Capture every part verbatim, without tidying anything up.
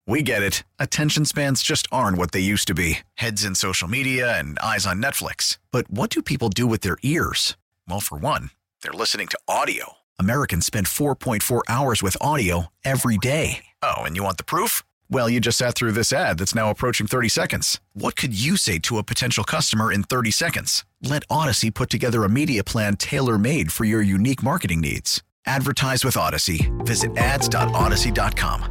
We get it. Attention spans just aren't what they used to be. Heads in social media and eyes on Netflix. But what do people do with their ears? Well, for one, they're listening to audio. Americans spend four point four hours with audio every day. Oh, and you want the proof? Well, you just sat through this ad that's now approaching thirty seconds. What could you say to a potential customer in thirty seconds? Let Odyssey put together a media plan tailor-made for your unique marketing needs. Advertise with Odyssey. Visit ads dot odyssey dot com.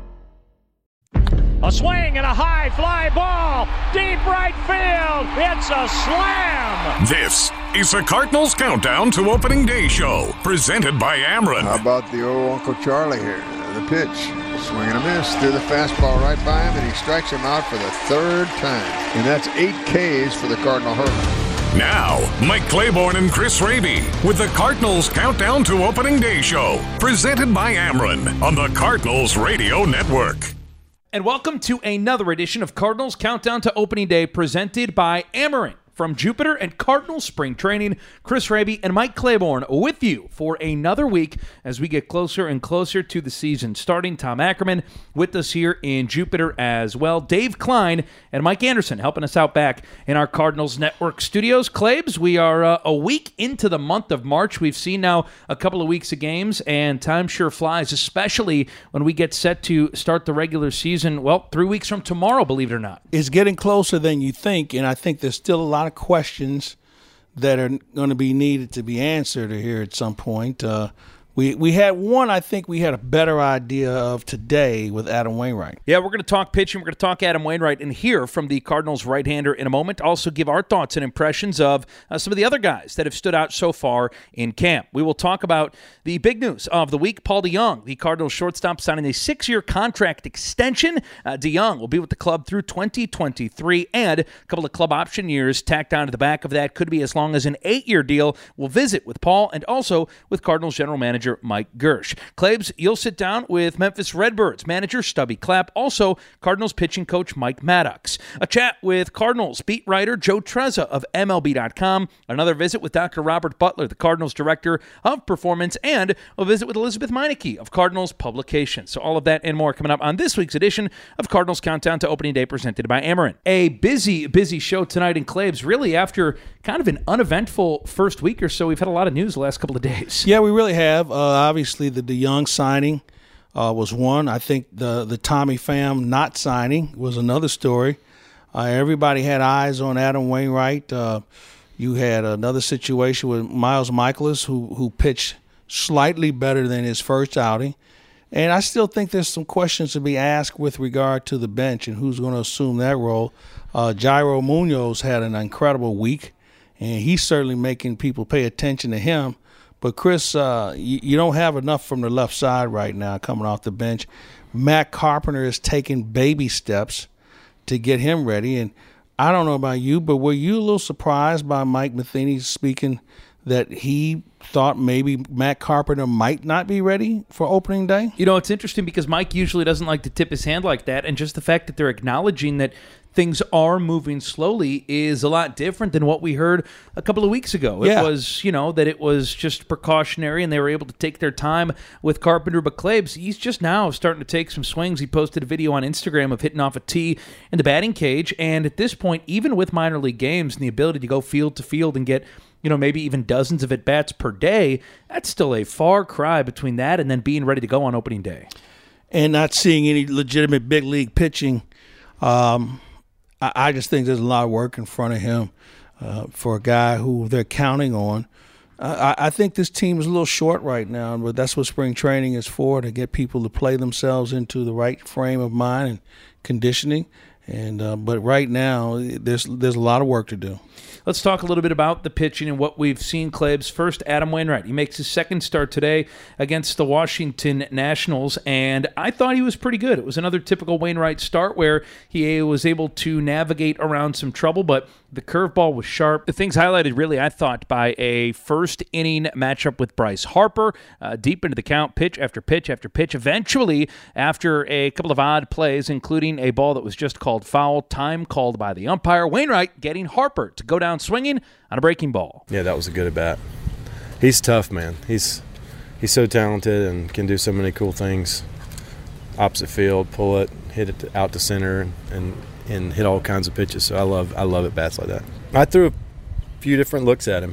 A swing and a high fly ball, deep right field. It's a slam. This is the Cardinals Countdown to Opening Day show, presented by Ameren. How about the old Uncle Charlie here? The pitch, swing and a miss, threw the fastball right by him, and he strikes him out for the third time. And that's eight Ks for the Cardinal hurdle. Now, Mike Claiborne and Chris Raby with the Cardinals Countdown to Opening Day show, presented by Ameren on the Cardinals Radio Network. And welcome to another edition of Cardinals Countdown to Opening Day, presented by Ameren. From Jupiter and Cardinals Spring Training, Chris Raby and Mike Claiborne with you for another week as we get closer and closer to the season starting. Tom Ackerman with us here in Jupiter as well. Dave Klein and Mike Anderson helping us out back in our Cardinals Network studios. Claibs, we are uh, a week into the month of March. We've seen now a couple of weeks of games, and time sure flies, especially when we get set to start the regular season, well, three weeks from tomorrow, believe it or not. It's getting closer than you think, and I think there's still a lot of questions that are going to be needed to be answered here at some point. Uh, we we had one I think we had a better idea of today with Adam Wainwright. Yeah, we're going to talk pitching. We're going to talk Adam Wainwright and hear from the Cardinals right-hander in a moment. Also give our thoughts and impressions of uh, some of the other guys that have stood out so far in camp. We will talk about the big news of the week. Paul DeJong, the Cardinals shortstop, signing a six-year contract extension. Uh, DeJong will be with the club through twenty twenty-three, and a couple of club option years tacked on to the back of that. Could be as long as an eight-year deal. We'll visit with Paul and also with Cardinals general manager Mike Girsch. Claibs, you'll sit down with Memphis Redbirds manager Stubby Clapp, also Cardinals pitching coach Mike Maddox. A chat with Cardinals beat writer Joe Trezza of M L B dot com. Another visit with Doctor Robert Butler, the Cardinals director of performance, and a visit with Elizabeth Meineke of Cardinals Publications. So all of that and more coming up on this week's edition of Cardinals Countdown to Opening Day, presented by Ameren. A busy, busy show tonight in Claibs, really after kind of an uneventful first week or so. We've had a lot of news the last couple of days. Yeah, we really have. Uh, obviously, the DeJong signing uh, was one. I think the, the Tommy Pham not signing was another story. Uh, everybody had eyes on Adam Wainwright. Uh, you had another situation with Miles Michaelis, who, who pitched slightly better than his first outing. And I still think there's some questions to be asked with regard to the bench and who's going to assume that role. Uh, Jairo Munoz had an incredible week, and he's certainly making people pay attention to him. But, Chris, uh, you, you don't have enough from the left side right now coming off the bench. Matt Carpenter is taking baby steps to get him ready. And I don't know about you, but were you a little surprised by Mike Matheny speaking that he thought maybe Matt Carpenter might not be ready for opening day? You know, it's interesting because Mike usually doesn't like to tip his hand like that, and just the fact that they're acknowledging that things are moving slowly is a lot different than what we heard a couple of weeks ago. It yeah. was, you know, that it was just precautionary and they were able to take their time with Carpenter. But Claibs, he's just now starting to take some swings. He posted a video on Instagram of hitting off a tee in the batting cage. And at this point, even with minor league games and the ability to go field to field and get, you know, maybe even dozens of at-bats per day, that's still a far cry between that and then being ready to go on opening day. And not seeing any legitimate big league pitching. Um, I, I just think there's a lot of work in front of him uh, for a guy who they're counting on. Uh, I, I think this team is a little short right now, but that's what spring training is for, to get people to play themselves into the right frame of mind and conditioning. And uh, but right now, there's there's a lot of work to do. Let's talk a little bit about the pitching and what we've seen, Claibs. First, Adam Wainwright. He makes his second start today against the Washington Nationals, and I thought he was pretty good. It was another typical Wainwright start where he was able to navigate around some trouble, but the curveball was sharp. The things highlighted, really, I thought, by a first-inning matchup with Bryce Harper, uh, deep into the count, pitch after pitch after pitch. Eventually, after a couple of odd plays, including a ball that was just called foul, time called by the umpire, Wainwright getting Harper to go down swinging on a breaking ball. Yeah, that was a good at-bat. He's tough, man. He's he's so talented and can do so many cool things. Opposite field, pull it, hit it out to center and, and and hit all kinds of pitches. So I love I love at bats like that. I threw a few different looks at him,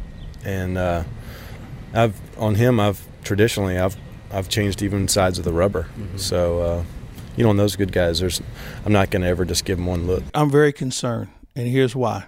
and uh, I've on him I've traditionally I've I've changed even sides of the rubber. Mm-hmm. So uh, you know, on those good guys, there's I'm not going to ever just give them one look. I'm very concerned, and here's why.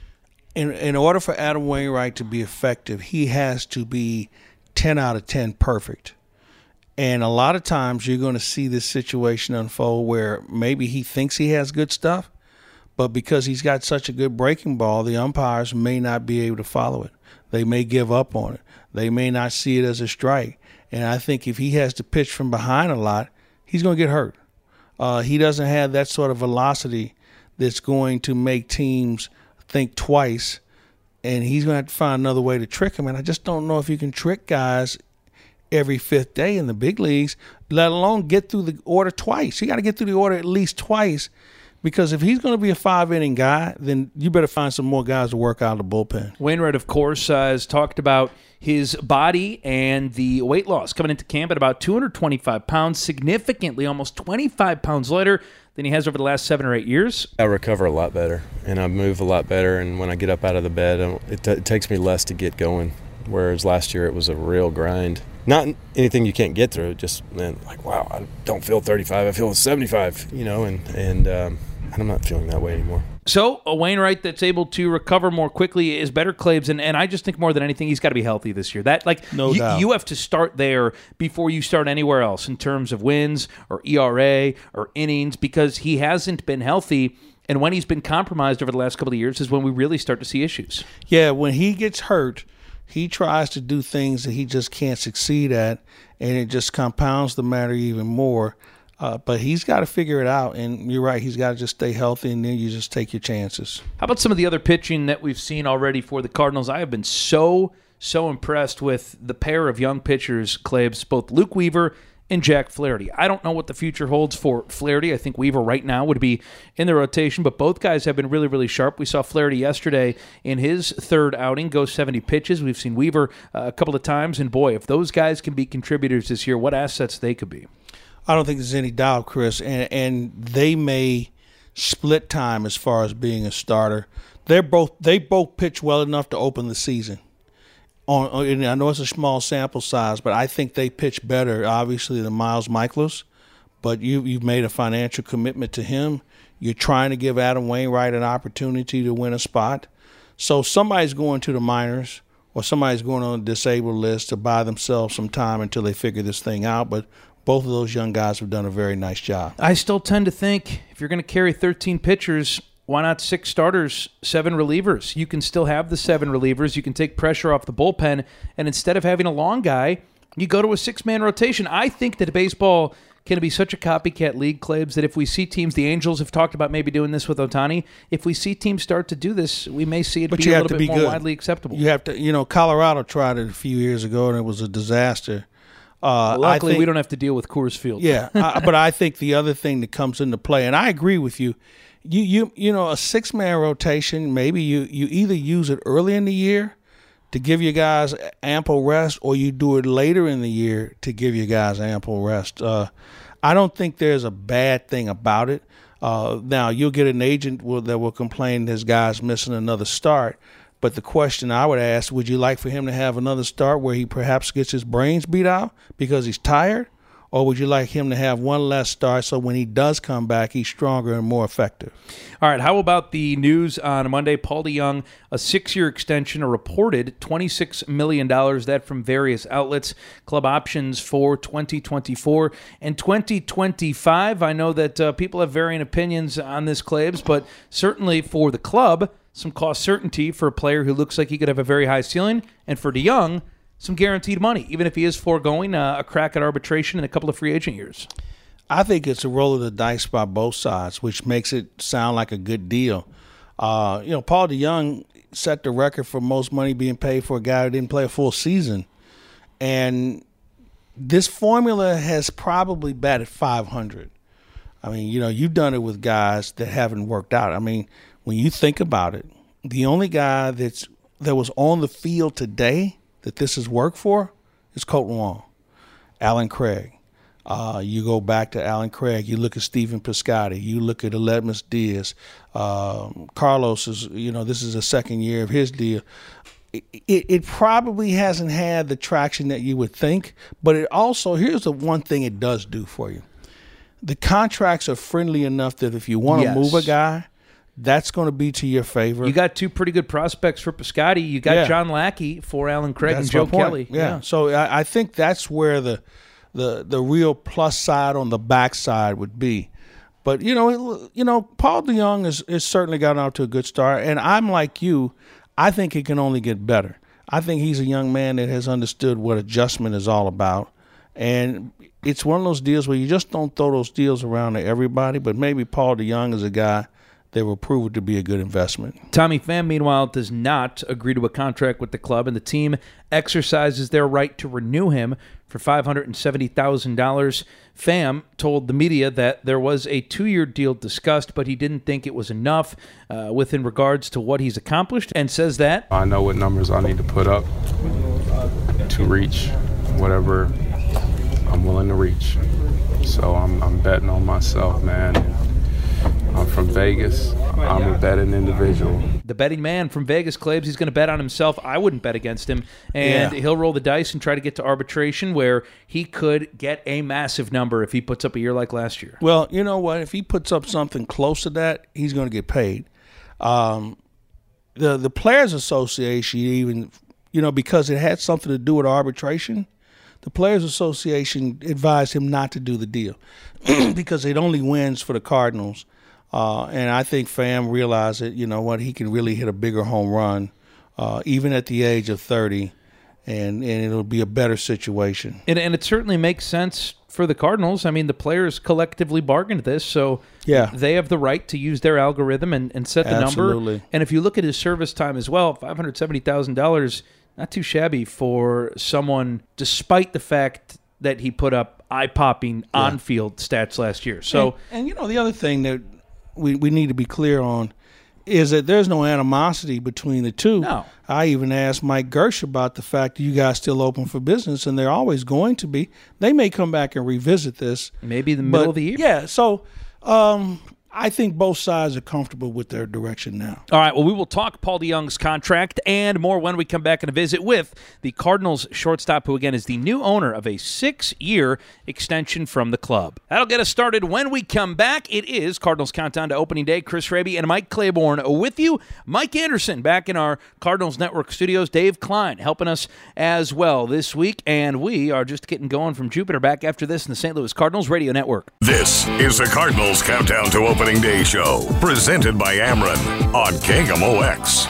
In in order for Adam Wainwright to be effective, he has to be ten out of ten perfect. And a lot of times you're going to see this situation unfold where maybe he thinks he has good stuff, but because he's got such a good breaking ball, the umpires may not be able to follow it. They may give up on it. They may not see it as a strike. And I think if he has to pitch from behind a lot, he's going to get hurt. Uh, he doesn't have that sort of velocity that's going to make teams think twice, and he's going to have to find another way to trick him. And I just don't know if you can trick guys every fifth day in the big leagues, let alone get through the order twice. You got to get through the order at least twice, because if he's going to be a five-inning guy, then you better find some more guys to work out of the bullpen. Wainwright, of course, uh, has talked about his body and the weight loss coming into camp at about two hundred twenty-five pounds, significantly almost twenty-five pounds lighter than he has over the last seven or eight years. I recover a lot better, and I move a lot better, and when I get up out of the bed, it, t- it takes me less to get going, whereas last year it was a real grind. Not anything you can't get through, just, man, like, wow, I don't feel thirty-five, I feel seventy-five, you know, and, and um, I'm not feeling that way anymore. So a Wainwright that's able to recover more quickly is better, Claves, and, and I just think more than anything he's got to be healthy this year. That like no you, doubt. You have to start there before you start anywhere else in terms of wins or E R A or innings, because he hasn't been healthy, and when he's been compromised over the last couple of years is when we really start to see issues. Yeah, when he gets hurt, he tries to do things that he just can't succeed at, and it just compounds the matter even more. Uh, but he's got to figure it out, and you're right, he's got to just stay healthy, and then you just take your chances. How about some of the other pitching that we've seen already for the Cardinals? I have been so, so impressed with the pair of young pitchers, Claves, both Luke Weaver and Jack Flaherty. I don't know what the future holds for Flaherty. I think Weaver right now would be in the rotation, but both guys have been really, really sharp. We saw Flaherty yesterday in his third outing go seventy pitches. We've seen Weaver uh, a couple of times, and boy, if those guys can be contributors this year, what assets they could be. I don't think there's any doubt, Chris, and and they may split time as far as being a starter. They're both they both pitch well enough to open the season. On, on and I know it's a small sample size, but I think they pitch better, obviously, than Miles Michaelis. But you you've made a financial commitment to him. You're trying to give Adam Wainwright an opportunity to win a spot. So somebody's going to the minors, or somebody's going on a disabled list to buy themselves some time until they figure this thing out. But both of those young guys have done a very nice job. I still tend to think if you're going to carry thirteen pitchers, why not six starters, seven relievers? You can still have the seven relievers. You can take pressure off the bullpen, and instead of having a long guy, you go to a six-man rotation. I think that baseball can be such a copycat league, Claves, that if we see teams, the Angels have talked about maybe doing this with Ohtani, if we see teams start to do this, we may see it but be you a have little to bit be more good. widely acceptable. You have to, you know, Colorado tried it a few years ago, and it was a disaster. Uh, Luckily, I think, we don't have to deal with Coors Field. Yeah, I, but I think the other thing that comes into play, and I agree with you, you you you know, a six-man rotation, maybe you, you either use it early in the year to give your guys ample rest, or you do it later in the year to give your guys ample rest. Uh, I don't think there's a bad thing about it. Uh, now, you'll get an agent will, that will complain his guy's missing another start. But the question I would ask, would you like for him to have another start where he perhaps gets his brains beat out because he's tired? Or would you like him to have one less start so when he does come back, he's stronger and more effective? All right, how about the news on Monday? Paul DeJong, a six-year extension, a reported twenty-six million dollars, that from various outlets. Club options for twenty twenty-four and twenty twenty-five. I know that uh, people have varying opinions on this, Claves, but certainly for the club, some cost certainty for a player who looks like he could have a very high ceiling, and for DeJong, some guaranteed money, even if he is foregoing uh, a crack at arbitration in a couple of free agent years. I think it's a roll of the dice by both sides, which makes it sound like a good deal. Uh, you know, Paul DeJong set the record for most money being paid for a guy who didn't play a full season. And this formula has probably batted five hundred. I mean, you know, you've done it with guys that haven't worked out. I mean, when you think about it, the only guy that's that was on the field today that this has worked for is Colt Wong, Alan Craig, Uh, you go back to Alan Craig. You look at Stephen Piscotty. You look at Aledmus Diaz. Um, Carlos is, you know, this is the second year of his deal. It, it, it probably hasn't had the traction that you would think, but it also, here's the one thing it does do for you. The contracts are friendly enough that if you want to Yes. move a guy, that's going to be to your favor. You got two pretty good prospects for Piscotty. You got Yeah. John Lackey for Alan Craig That's and Joe my point. Kelly. Yeah. So I, I think that's where the the the real plus side on the backside would be. But you know, it, you know, Paul DeJong has is certainly gotten out to a good start, and I'm like you. I think it can only get better. I think he's a young man that has understood what adjustment is all about, and it's one of those deals where you just don't throw those deals around to everybody. But maybe Paul DeJong is a guy that will prove it to be a good investment. Tommy Pham, meanwhile, does not agree to a contract with the club, and the team exercises their right to renew him for five hundred seventy thousand dollars. Pham told the media that there was a two-year deal discussed, but he didn't think it was enough uh, within regards to what he's accomplished, and says that I know what numbers I need to put up to reach whatever I'm willing to reach. So I'm, I'm betting on myself, man. I'm from Vegas. I'm a betting individual. the betting man from Vegas claims he's going to bet on himself. I wouldn't bet against him. And Yeah. he'll roll the dice and try to get to arbitration where he could get a massive number if he puts up a year like last year. Well, you know what? If he puts up something close to that, he's going to get paid. Um, the the Players Association, even, you know, because it had something to do with arbitration, the Players Association advised him not to do the deal because it only wins for the Cardinals. Uh, and I think Pham realized that, you know what, he can really hit a bigger home run, uh, even at the age of thirty, and, and it'll be a better situation. And, and it certainly makes sense for the Cardinals. I mean, the players collectively bargained this, so Yeah. they have the right to use their algorithm and, and set the Absolutely. number. And if you look at his service time as well, five hundred seventy thousand dollars, not too shabby for someone, despite the fact that he put up eye-popping on-field stats last year. So, and, and you know, the other thing that we, we need to be clear on is that there's no animosity between the two. No. I even asked Mike Gersh about the fact that you guys still open for business, and they're always going to be. They may come back and revisit this. maybe the middle but, of the year. Yeah, so um, I think both sides are comfortable with their direction now. All right, well, we will talk Paul DeJong's contract and more when we come back and visit with the Cardinals shortstop, who, again, is the new owner of a six-year extension from the club. That'll get us started when we come back. It is Cardinals Countdown to Opening Day. Chris Raby and Mike Claiborne with you. Mike Anderson back in our Cardinals Network studios. Dave Klein helping us as well this week. And we are just getting going from Jupiter back after this in the Saint Louis Cardinals Radio Network. This is the Cardinals Countdown to Opening Day show, presented by Ameren on K M O X.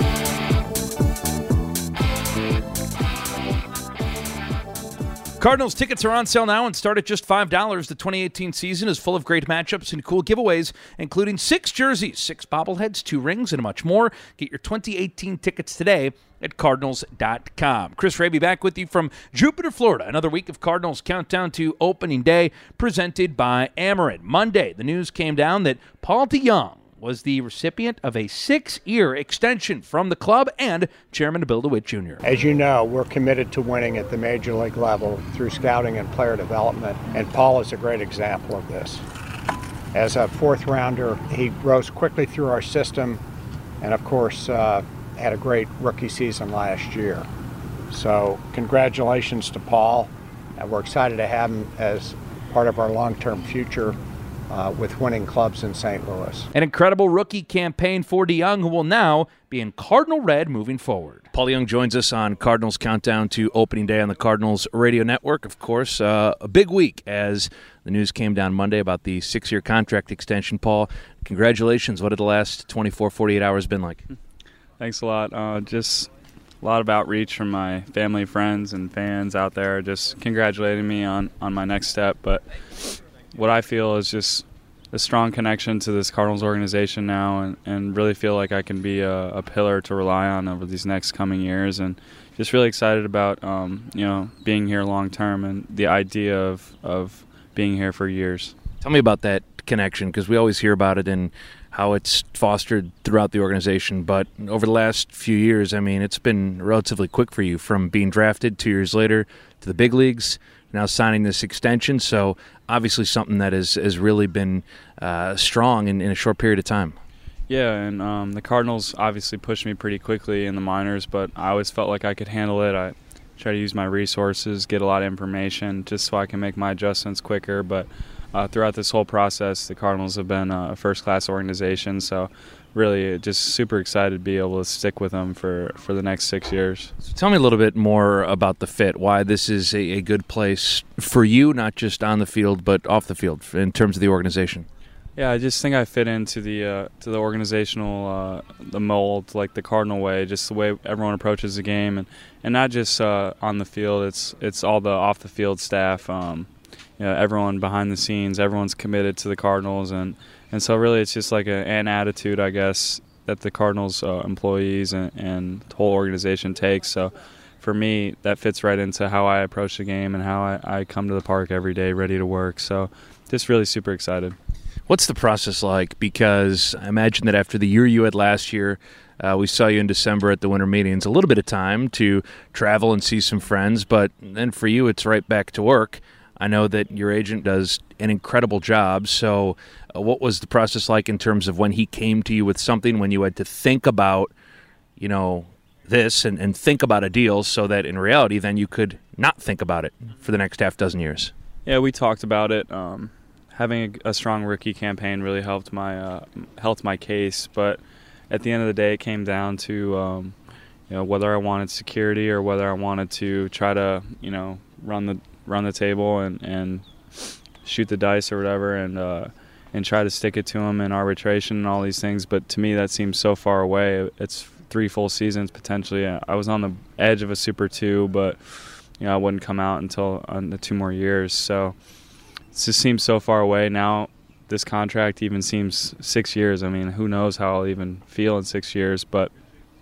Cardinals tickets are on sale now and start at just five dollars. The twenty eighteen season is full of great matchups and cool giveaways, including six jerseys, six bobbleheads, two rings, and much more. Get your twenty eighteen tickets today at Cardinals dot com. Chris Raby back with you from Jupiter, Florida. Another week of Cardinals Countdown to Opening Day presented by Ameren. Monday, the news came down that Paul DeJong was the recipient of a six-year extension from the club and Chairman Bill DeWitt Junior As you know, we're committed to winning at the major league level through scouting and player development, and Paul is a great example of this. As a fourth rounder, he rose quickly through our system and, of course, uh, had a great rookie season last year. So congratulations to Paul, and we're excited to have him as part of our long-term future Uh, with winning clubs in Saint Louis. An incredible rookie campaign for DeJong, who will now be in Cardinal red moving forward. Paul DeJong joins us on Cardinals Countdown to Opening Day on the Cardinals Radio Network. Of course, uh, a big week as the news came down Monday about the six-year contract extension. Paul, congratulations. What have the last twenty-four, forty-eight hours been like? Thanks a lot. Uh, just a lot of outreach from my family, friends, and fans out there just congratulating me on, on my next step. But what I feel is just a strong connection to this Cardinals organization now, and, and really feel like I can be a, a pillar to rely on over these next coming years, and just really excited about um, you know being here long term and the idea of, of being here for years. Tell me about that connection, because we always hear about it and how it's fostered throughout the organization. But over the last few years, I mean, it's been relatively quick for you from being drafted two years later to the big leagues, now signing this extension. So obviously something that has, has really been uh, strong in, in a short period of time. Yeah, and um, the Cardinals obviously pushed me pretty quickly in the minors, but I always felt like I could handle it. I try to use my resources, get a lot of information just so I can make my adjustments quicker. But uh, throughout this whole process, the Cardinals have been a first-class organization, so really just super excited to be able to stick with them for, for the next six years. So tell me a little bit more about the fit, why this is a, a good place for you, not just on the field but off the field in terms of the organization. Yeah, I just think I fit into the uh, to the organizational uh, the mold, like the Cardinal way, just the way everyone approaches the game, and, and not just uh, on the field. It's it's all the off the field staff. Um, you know, everyone behind the scenes, everyone's committed to the Cardinals, and, and so really it's just like a, an attitude, I guess, that the Cardinals uh, employees and, and the whole organization takes. So for me, that fits right into how I approach the game and how I, I come to the park every day ready to work. So just really super excited. What's the process like? Because I imagine that after the year you had last year, uh, we saw you in December at the winter meetings, a little bit of time to travel and see some friends, but then for you it's right back to work. I know that your agent does an incredible job, so uh, what was the process like in terms of when he came to you with something, when you had to think about, you know, this and, and think about a deal so that in reality then you could not think about it for the next half dozen years? Yeah, we talked about it. Um Having a, a strong rookie campaign really helped my uh, helped my case, but at the end of the day, it came down to um, you know whether I wanted security or whether I wanted to try to you know run the run the table and, and shoot the dice or whatever, and uh, and try to stick it to him in arbitration and all these things. But to me, that seems so far away. It's three full seasons potentially. I was on the edge of a Super Two, but you know I wouldn't come out until uh, the two more years. So. It just seems so far away now. This contract even seems six years. I mean, who knows how I'll even feel in six years. But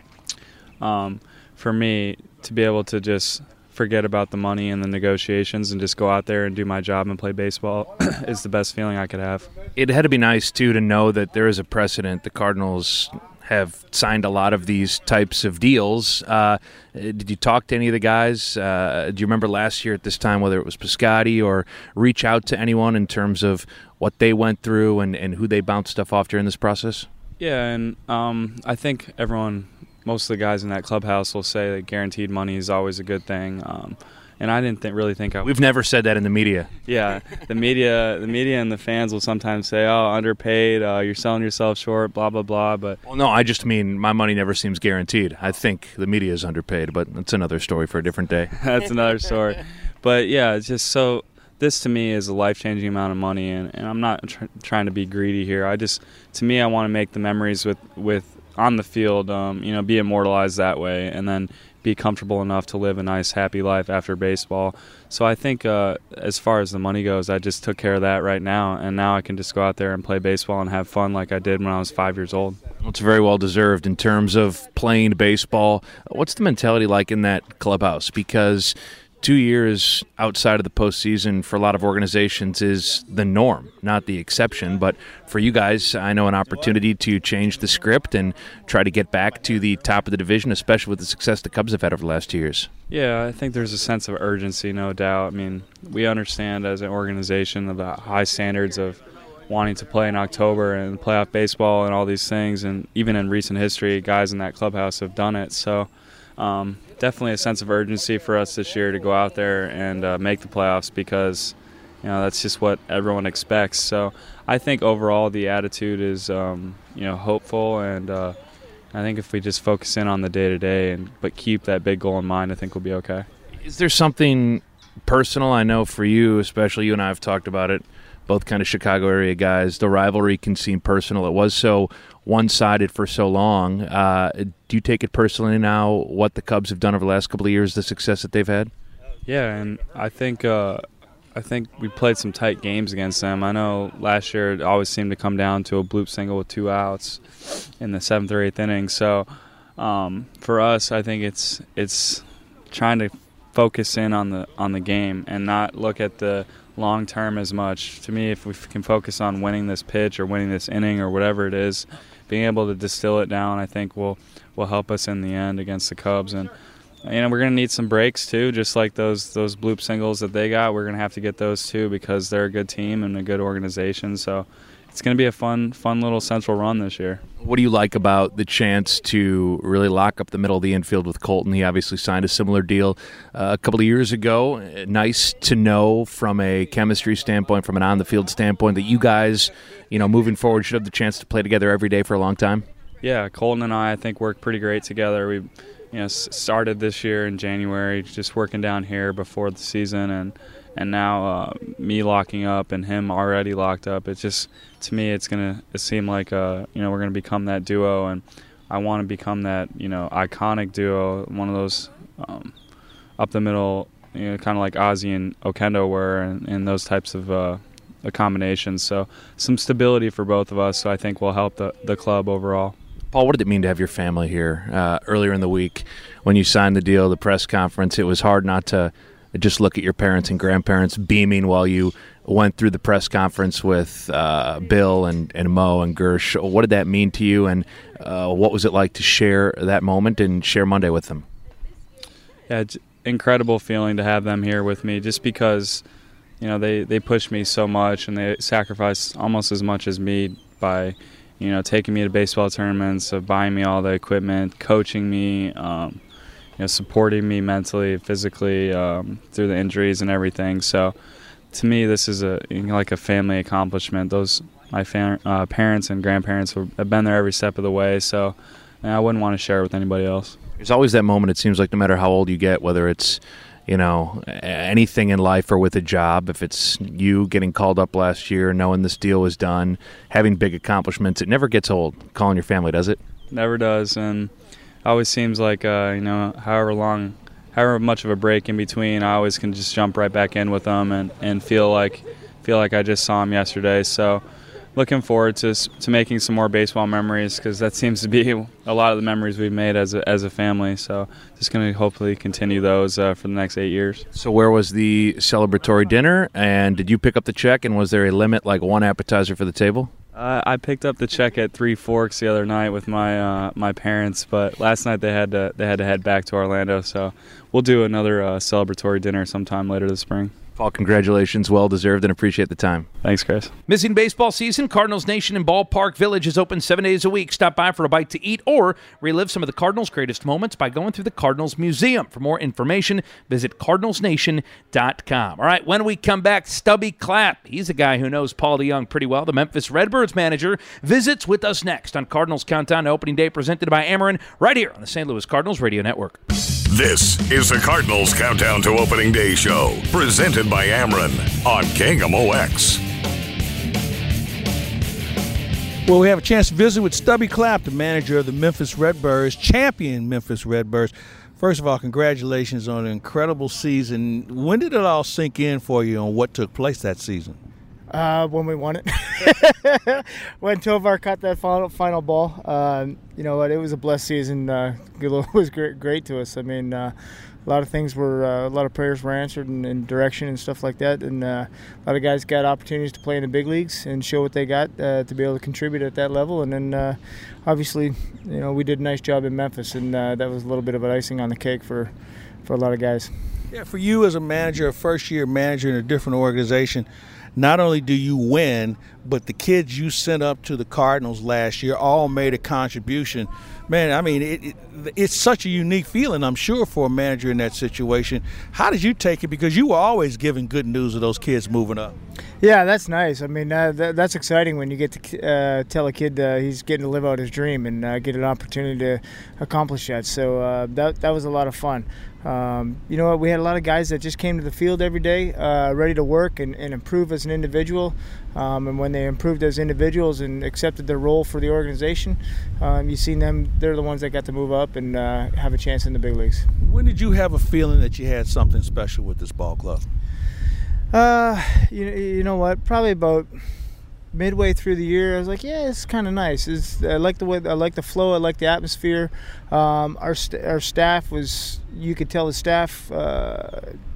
um, for me, to be able to just forget about the money and the negotiations and just go out there and do my job and play baseball is the best feeling I could have. It had to be nice, too, to know that there is a precedent. The Cardinals have signed a lot of these types of deals. Uh, did you talk to any of the guys? Uh, do you remember last year at this time, whether it was Piscotty or reach out to anyone in terms of what they went through and, and who they bounced stuff off during this process? Yeah, and um, I think everyone, most of the guys in that clubhouse will say that guaranteed money is always a good thing. Um, And I didn't th- really think I. We've never said that in the media. Yeah, the media, the media, and the fans will sometimes say, "Oh, underpaid. Uh, you're selling yourself short." Blah blah blah. But well, no, I just mean my money never seems guaranteed. I think the media is underpaid, but that's another story for a different day. That's another story. But yeah, it's just so. This to me is a life-changing amount of money, and, and I'm not tr- trying to be greedy here. I just, to me, I want to make the memories with with on the field, um, you know, be immortalized that way, and then be comfortable enough to live a nice, happy life after baseball. So I think uh, as far as the money goes, I just took care of that right now, and now I can just go out there and play baseball and have fun like I did when I was five years old. Well, it's very well deserved in terms of playing baseball. What's the mentality like in that clubhouse? Because two years outside of the postseason for a lot of organizations is the norm, not the exception. But for you guys, I know an opportunity to change the script and try to get back to the top of the division, especially with the success the Cubs have had over the last two years. Yeah, I think there's a sense of urgency, no doubt. I mean, we understand as an organization the high standards of wanting to play in October and playoff baseball and all these things. And even in recent history, guys in that clubhouse have done it. So um, definitely a sense of urgency for us this year to go out there and uh, make the playoffs because, you know, that's just what everyone expects. So I think overall the attitude is, um, you know, hopeful, and uh, I think if we just focus in on the day-to-day and but keep that big goal in mind, I think we'll be okay. Is there something personal? I know for you, especially you and I have talked about it, both kind of Chicago area guys, the rivalry can seem personal. It was so one-sided for so long. Uh, do you take it personally now, what the Cubs have done over the last couple of years, the success that they've had? Yeah, and I think uh, I think we played some tight games against them. I know last year it always seemed to come down to a bloop single with two outs in the seventh or eighth inning. So um, for us, I think it's it's trying to focus in on the on the game and not look at the long term as much. To me, if we can focus on winning this pitch or winning this inning or whatever it is, being able to distill it down, I think will will help us in the end against the Cubs. And you know, we're going to need some breaks too, just like those those bloop singles that they got. We're going to have to get those too because they're a good team and a good organization. So it's going to be a fun, fun little Central run this year. What do you like about the chance to really lock up the middle of the infield with Colton? He obviously signed a similar deal uh, a couple of years ago. Nice to know from a chemistry standpoint, from an on-the-field standpoint, that you guys, you know, moving forward should have the chance to play together every day for a long time. Yeah, Colton and I, I think, work pretty great together. We, you know, started this year in January, just working down here before the season, and and now uh, me locking up and him already locked up. It's just, to me, it's gonna it seem like uh, you know, we're gonna become that duo, and I want to become that, you know, iconic duo, one of those um, up the middle, you know, kind of like Ozzie and Okendo were, and, and those types of uh, combinations. So some stability for both of us, so I think will help the the club overall. Paul, what did it mean to have your family here? Uh, earlier in the week when you signed the deal, the press conference, it was hard not to just look at your parents and grandparents beaming while you went through the press conference with uh, Bill and, and Mo and Gersh. What did that mean to you, and uh, what was it like to share that moment and share Monday with them? Yeah, it's incredible feeling to have them here with me, just because, you know, they, they pushed me so much and they sacrificed almost as much as me by, you know, taking me to baseball tournaments, uh, buying me all the equipment, coaching me, um, you know, supporting me mentally, physically, um, through the injuries and everything. So, to me, this is a you know, like a family accomplishment. Those my fam- uh, parents and grandparents have been there every step of the way. So, and I wouldn't want to share it with anybody else. There's always that moment. It seems like no matter how old you get, whether it's, you know, anything in life or with a job, if it's you getting called up last year, knowing this deal was done, having big accomplishments, it never gets old calling your family, does it? Never does, and it always seems like, uh, you know, however long, however much of a break in between, I always can just jump right back in with them and, and feel like feel like I just saw them yesterday. So looking forward to to making some more baseball memories, because that seems to be a lot of the memories we've made as a, as a family. So just going to hopefully continue those uh, for the next eight years. So where was the celebratory dinner, and did you pick up the check, and was there a limit, like one appetizer for the table? Uh, I picked up the check at Three Forks the other night with my uh, my parents, but last night they had to they had to head back to Orlando. So we'll do another uh, celebratory dinner sometime later this spring. Paul, congratulations. Well-deserved, and appreciate the time. Thanks, Chris. Missing baseball season? Cardinals Nation in Ballpark Village is open seven days a week. Stop by for a bite to eat or relive some of the Cardinals' greatest moments by going through the Cardinals Museum. For more information, visit cardinals nation dot com. All right, when we come back, Stubby Clapp. He's a guy who knows Paul DeJong pretty well. The Memphis Redbirds manager visits with us next on Cardinals Countdown to Opening Day, presented by Ameren, right here on the Saint Louis Cardinals Radio Network. This is the Cardinals Countdown to Opening Day show, presented by Ameren on K M O X. Well, we have a chance to visit with Stubby Clapp, the manager of the Memphis Redbirds, champion Memphis Redbirds. First of all, congratulations on an incredible season. When did it all sink in for you on what took place that season? Uh, when we won it. When Tovar caught that final final ball. Uh, you know what? It was a blessed season. Uh, it was great, great to us. I mean, uh, a lot of things were, uh, a lot of prayers were answered in, in direction and stuff like that. And uh, a lot of guys got opportunities to play in the big leagues and show what they got uh, to be able to contribute at that level. And then, uh, obviously, you know, we did a nice job in Memphis, and uh, that was a little bit of an icing on the cake for, for a lot of guys. Yeah, for you as a manager, a first-year manager in a different organization, not only do you win, but the kids you sent up to the Cardinals last year all made a contribution. Man, I mean, it, it, it's such a unique feeling, I'm sure, for a manager in that situation. How did you take it? Because you were always giving good news of those kids moving up. Yeah, that's nice. I mean, uh, that, that's exciting when you get to uh, tell a kid uh, he's getting to live out his dream and uh, get an opportunity to accomplish that. So uh, that that was a lot of fun. Um, you know what? We had a lot of guys that just came to the field every day, uh, ready to work and, and improve as an individual. Um, and when they improved as individuals and accepted their role for the organization, um, you've seen them. They're the ones that got to move up and uh, have a chance in the big leagues. When did you have a feeling that you had something special with this ball club? Uh, you, you know what? Probably about midway through the year, I was like, yeah, it's kind of nice. It's, I like the way, I like the flow, I like the atmosphere. Um, our st- our staff was, you could tell the staff uh,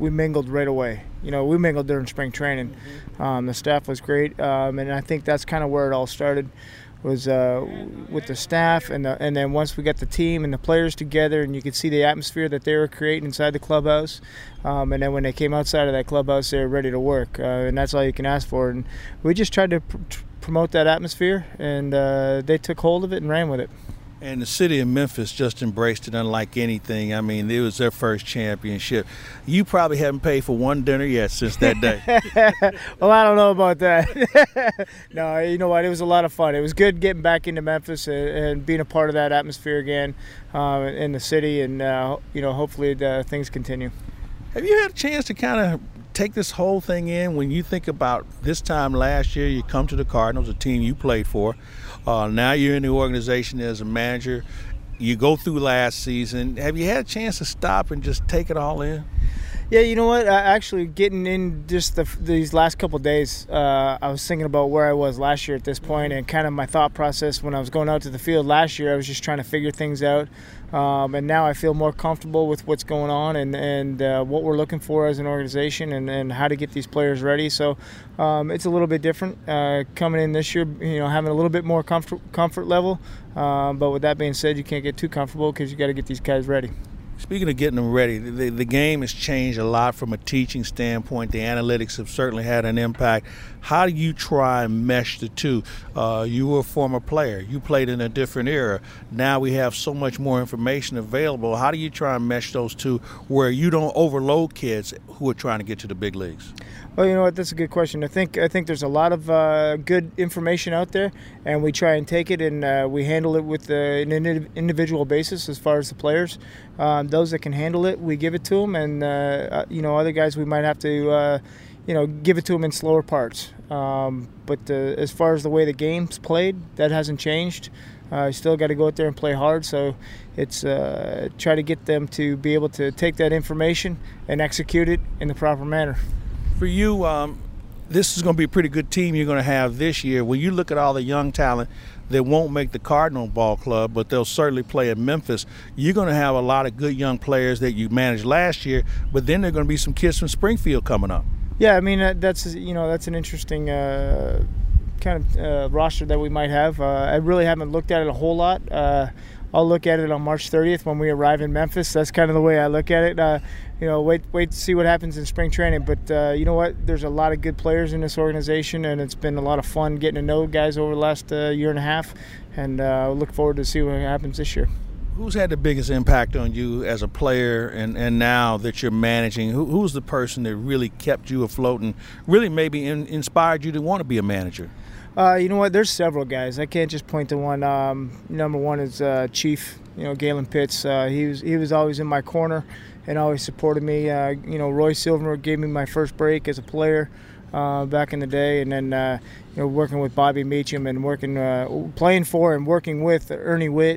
we mingled right away. You know, we mingled during spring training. Um, the staff was great, um, and I think that's kind of where it all started, was uh, with the staff, and the, and then once we got the team and the players together, and you could see the atmosphere that they were creating inside the clubhouse, um, and then when they came outside of that clubhouse, they were ready to work, uh, and that's all you can ask for. And we just tried to pr- promote that atmosphere, and uh, they took hold of it and ran with it. And the city of Memphis just embraced it unlike anything. I mean, it was their first championship. You probably haven't paid for one dinner yet since that day. Well, I don't know about that. No, you know what? It was a lot of fun. It was good getting back into Memphis and, and being a part of that atmosphere again uh, in the city, and uh, you know, hopefully the, things continue. Have you had a chance to kind of take this whole thing in when you think about this time last year? You come to the Cardinals, a team you played for. Uh, now you're in the organization as a manager. You go through last season. Have you had a chance to stop and just take it all in? Yeah, you know what? Uh, actually, getting in just the, these last couple of days, uh, I was thinking about where I was last year at this point, and kind of my thought process when I was going out to the field last year. I was just trying to figure things out, um, and now I feel more comfortable with what's going on and and uh, what we're looking for as an organization, and, and how to get these players ready. So um, it's a little bit different uh, coming in this year. You know, having a little bit more comfort comfort level. Um, but with that being said, you can't get too comfortable because you got to get these guys ready. Speaking of getting them ready, the, the game has changed a lot from a teaching standpoint. The analytics have certainly had an impact. How do you try and mesh the two? Uh, you were a former player. You played in a different era. Now we have so much more information available. How do you try and mesh those two where you don't overload kids who are trying to get to the big leagues? Well, you know what? That's a good question. I think I think there's a lot of uh, good information out there, and we try and take it and uh, we handle it with uh, an individual basis as far as the players. Um, those that can handle it, we give it to them, and uh, you know, other guys we might have to, uh, you know, give it to them in slower parts. Um, but uh, as far as the way the game's played, that hasn't changed. Uh, you still got to go out there and play hard, so it's uh, try to get them to be able to take that information and execute it in the proper manner. For you, um, this is going to be a pretty good team you're going to have this year. When you look at all the young talent that won't make the Cardinal Ball Club, but they'll certainly play in Memphis, you're going to have a lot of good young players that you managed last year, but then there are going to be some kids from Springfield coming up. Yeah, I mean, that's, you know, that's an interesting uh, kind of uh, roster that we might have. Uh, I really haven't looked at it a whole lot. Uh, I'll look at it on March thirtieth when we arrive in Memphis. That's kind of the way I look at it. Uh, you know, wait, wait to see what happens in spring training. But uh, you know what? There's a lot of good players in this organization, and it's been a lot of fun getting to know guys over the last uh, year and a half. And uh, I look forward to see what happens this year. Who's had the biggest impact on you as a player, and, and now that you're managing? Who, who's the person that really kept you afloat and really maybe in, inspired you to want to be a manager? Uh, you know what? There's several guys. I can't just point to one. Um, number one is uh, Chief. You know, Galen Pitts. Uh, he was he was always in my corner and always supported me. Uh, you know, Roy Silver gave me my first break as a player uh, back in the day, and then uh, you know, working with Bobby Meacham and working, uh, playing for and working with Ernie Witt.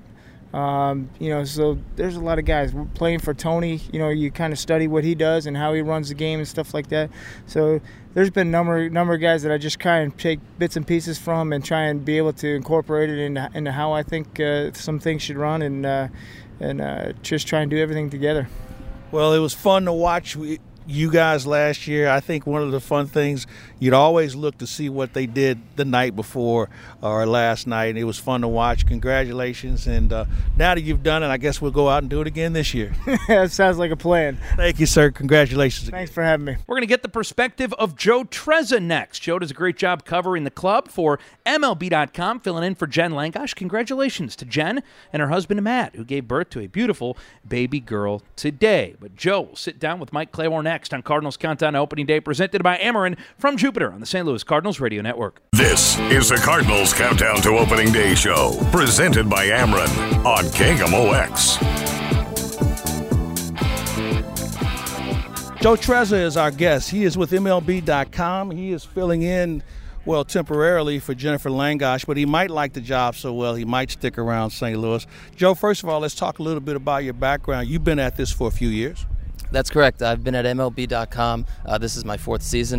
Um, you know, so there's a lot of guys playing for Tony. You know, you kind of study what he does and how he runs the game and stuff like that. So there's been a number, number of guys that I just kind of take bits and pieces from and try and be able to incorporate it into, into how I think uh, some things should run, and uh, and uh, just try and do everything together. Well, it was fun to watch you guys last year. I think one of the fun things, you'd always look to see what they did the night before or last night. It was fun to watch. Congratulations. And uh, now that you've done it, I guess we'll go out and do it again this year. That sounds like a plan. Thank you, sir. Congratulations. Thanks for having me. We're going to get the perspective of Joe Trezza next. Joe does a great job covering the club for M L B dot com, filling in for Jen Langosh. Congratulations to Jen and her husband, Matt, who gave birth to a beautiful baby girl today. But Joe will sit down with Mike Claymore next on Cardinals Countdown to Opening Day, presented by Ameren from Jupiter on the Saint Louis Cardinals Radio Network. This is the Cardinals Countdown to Opening Day show, presented by Ameren on K M O X. Joe Trezza is our guest. He is with M L B dot com. He is filling in, well, temporarily for Jennifer Langosh, but he might like the job so well he might stick around Saint Louis. Joe, first of all, let's talk a little bit about your background. You've been at this for a few years. That's correct. I've been at M L B dot com. Uh, this is my fourth season.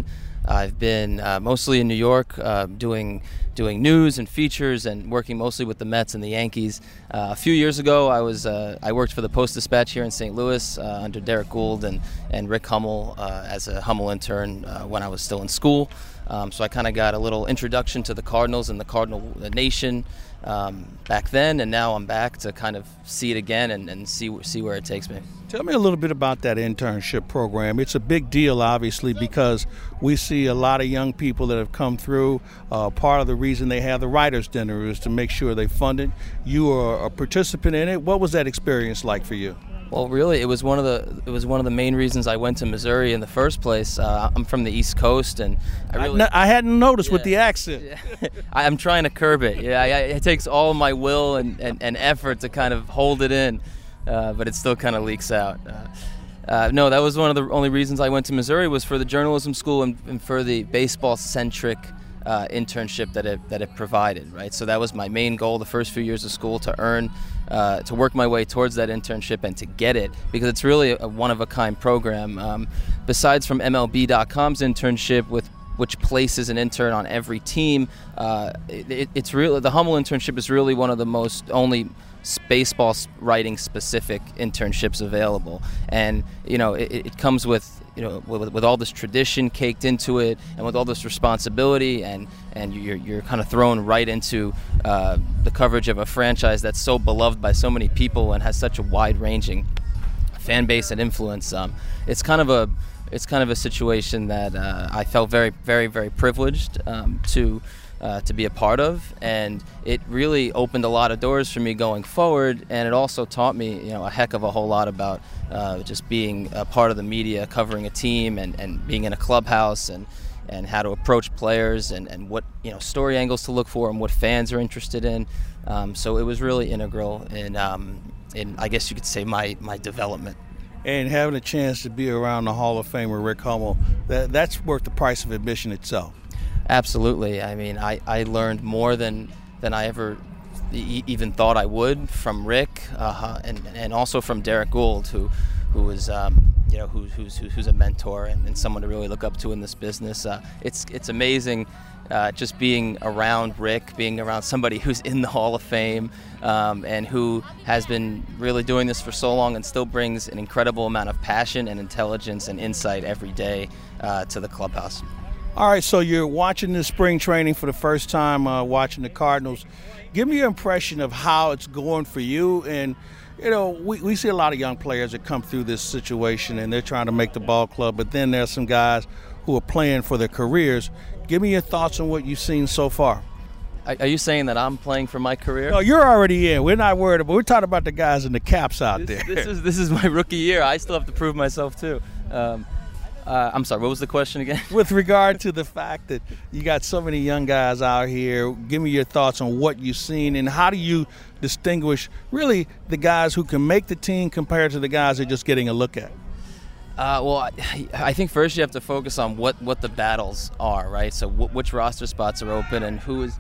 I've been uh, mostly in New York uh, doing doing news and features and working mostly with the Mets and the Yankees. Uh, a few years ago, I was uh, I worked for the Post-Dispatch here in Saint Louis uh, under Derek Gould and, and Rick Hummel uh, as a Hummel intern uh, when I was still in school. Um, so I kind of got a little introduction to the Cardinals and the Cardinal Nation um, back then, and now I'm back to kind of see it again and, and see see where it takes me. Tell me a little bit about that internship program. It's a big deal, obviously, because we see a lot of young people that have come through. Uh, part of the reason they have the Writers' Dinner is to make sure they fund it. You are a participant in it. What was that experience like for you? Well, really, it was one of the it was one of the main reasons I went to Missouri in the first place. Uh, I'm from the East Coast, and I really I, I hadn't noticed yeah, with the accent. Yeah. I'm trying to curb it. Yeah, I, it takes all my will and, and, and effort to kind of hold it in, uh, but it still kind of leaks out. Uh, uh, no, that was one of the only reasons I went to Missouri was for the journalism school and, and for the baseball-centric Uh, internship that it that it provided, right? So that was my main goal the first few years of school, to earn, uh, to work my way towards that internship and to get it, because it's really a one-of-a-kind program. Um, besides from M L B dot com's internship, with which places an intern on every team, uh, it, it's really the Hummel internship is really one of the most only baseball writing specific internships available, and you know it, it comes with you know with, with all this tradition caked into it, and with all this responsibility, and and you're you're kind of thrown right into uh, the coverage of a franchise that's so beloved by so many people and has such a wide-ranging fan base and influence. Um, it's kind of a it's kind of a situation that uh, I felt very very very privileged um, to. Uh, to be a part of, and it really opened a lot of doors for me going forward, and it also taught me you know a heck of a whole lot about uh, just being a part of the media, covering a team, and, and being in a clubhouse, and and how to approach players, and, and what you know story angles to look for, and what fans are interested in. Um, so it was really integral in, um, in I guess you could say my my development. And having a chance to be around the Hall of Famer Rick Hummel, that that's worth the price of admission itself. Absolutely. I mean, I, I learned more than than I ever e- even thought I would from Rick, uh, and and also from Derek Gould, who who was um, you know who, who's who's a mentor and, and someone to really look up to in this business. Uh, it's it's amazing uh, just being around Rick, being around somebody who's in the Hall of Fame, um, and who has been really doing this for so long and still brings an incredible amount of passion and intelligence and insight every day uh, to the clubhouse. All right, so you're watching this spring training for the first time, uh, watching the Cardinals. Give me your impression of how it's going for you. And, you know, we, we see a lot of young players that come through this situation and they're trying to make the ball club, but then there's some guys who are playing for their careers. Give me your thoughts on what you've seen so far. Are you saying that I'm playing for my career? No, you're already in. We're not worried about. We're talking about the guys in the caps out this, there. This is this is my rookie year. I still have to prove myself too. Um, Uh, I'm sorry, what was the question again? With regard to the fact that you got so many young guys out here, give me your thoughts on what you've seen, and how do you distinguish really the guys who can make the team compared to the guys they're just getting a look at? Uh, well, I, I think first you have to focus on what, what the battles are, right? So w- which roster spots are open, and who is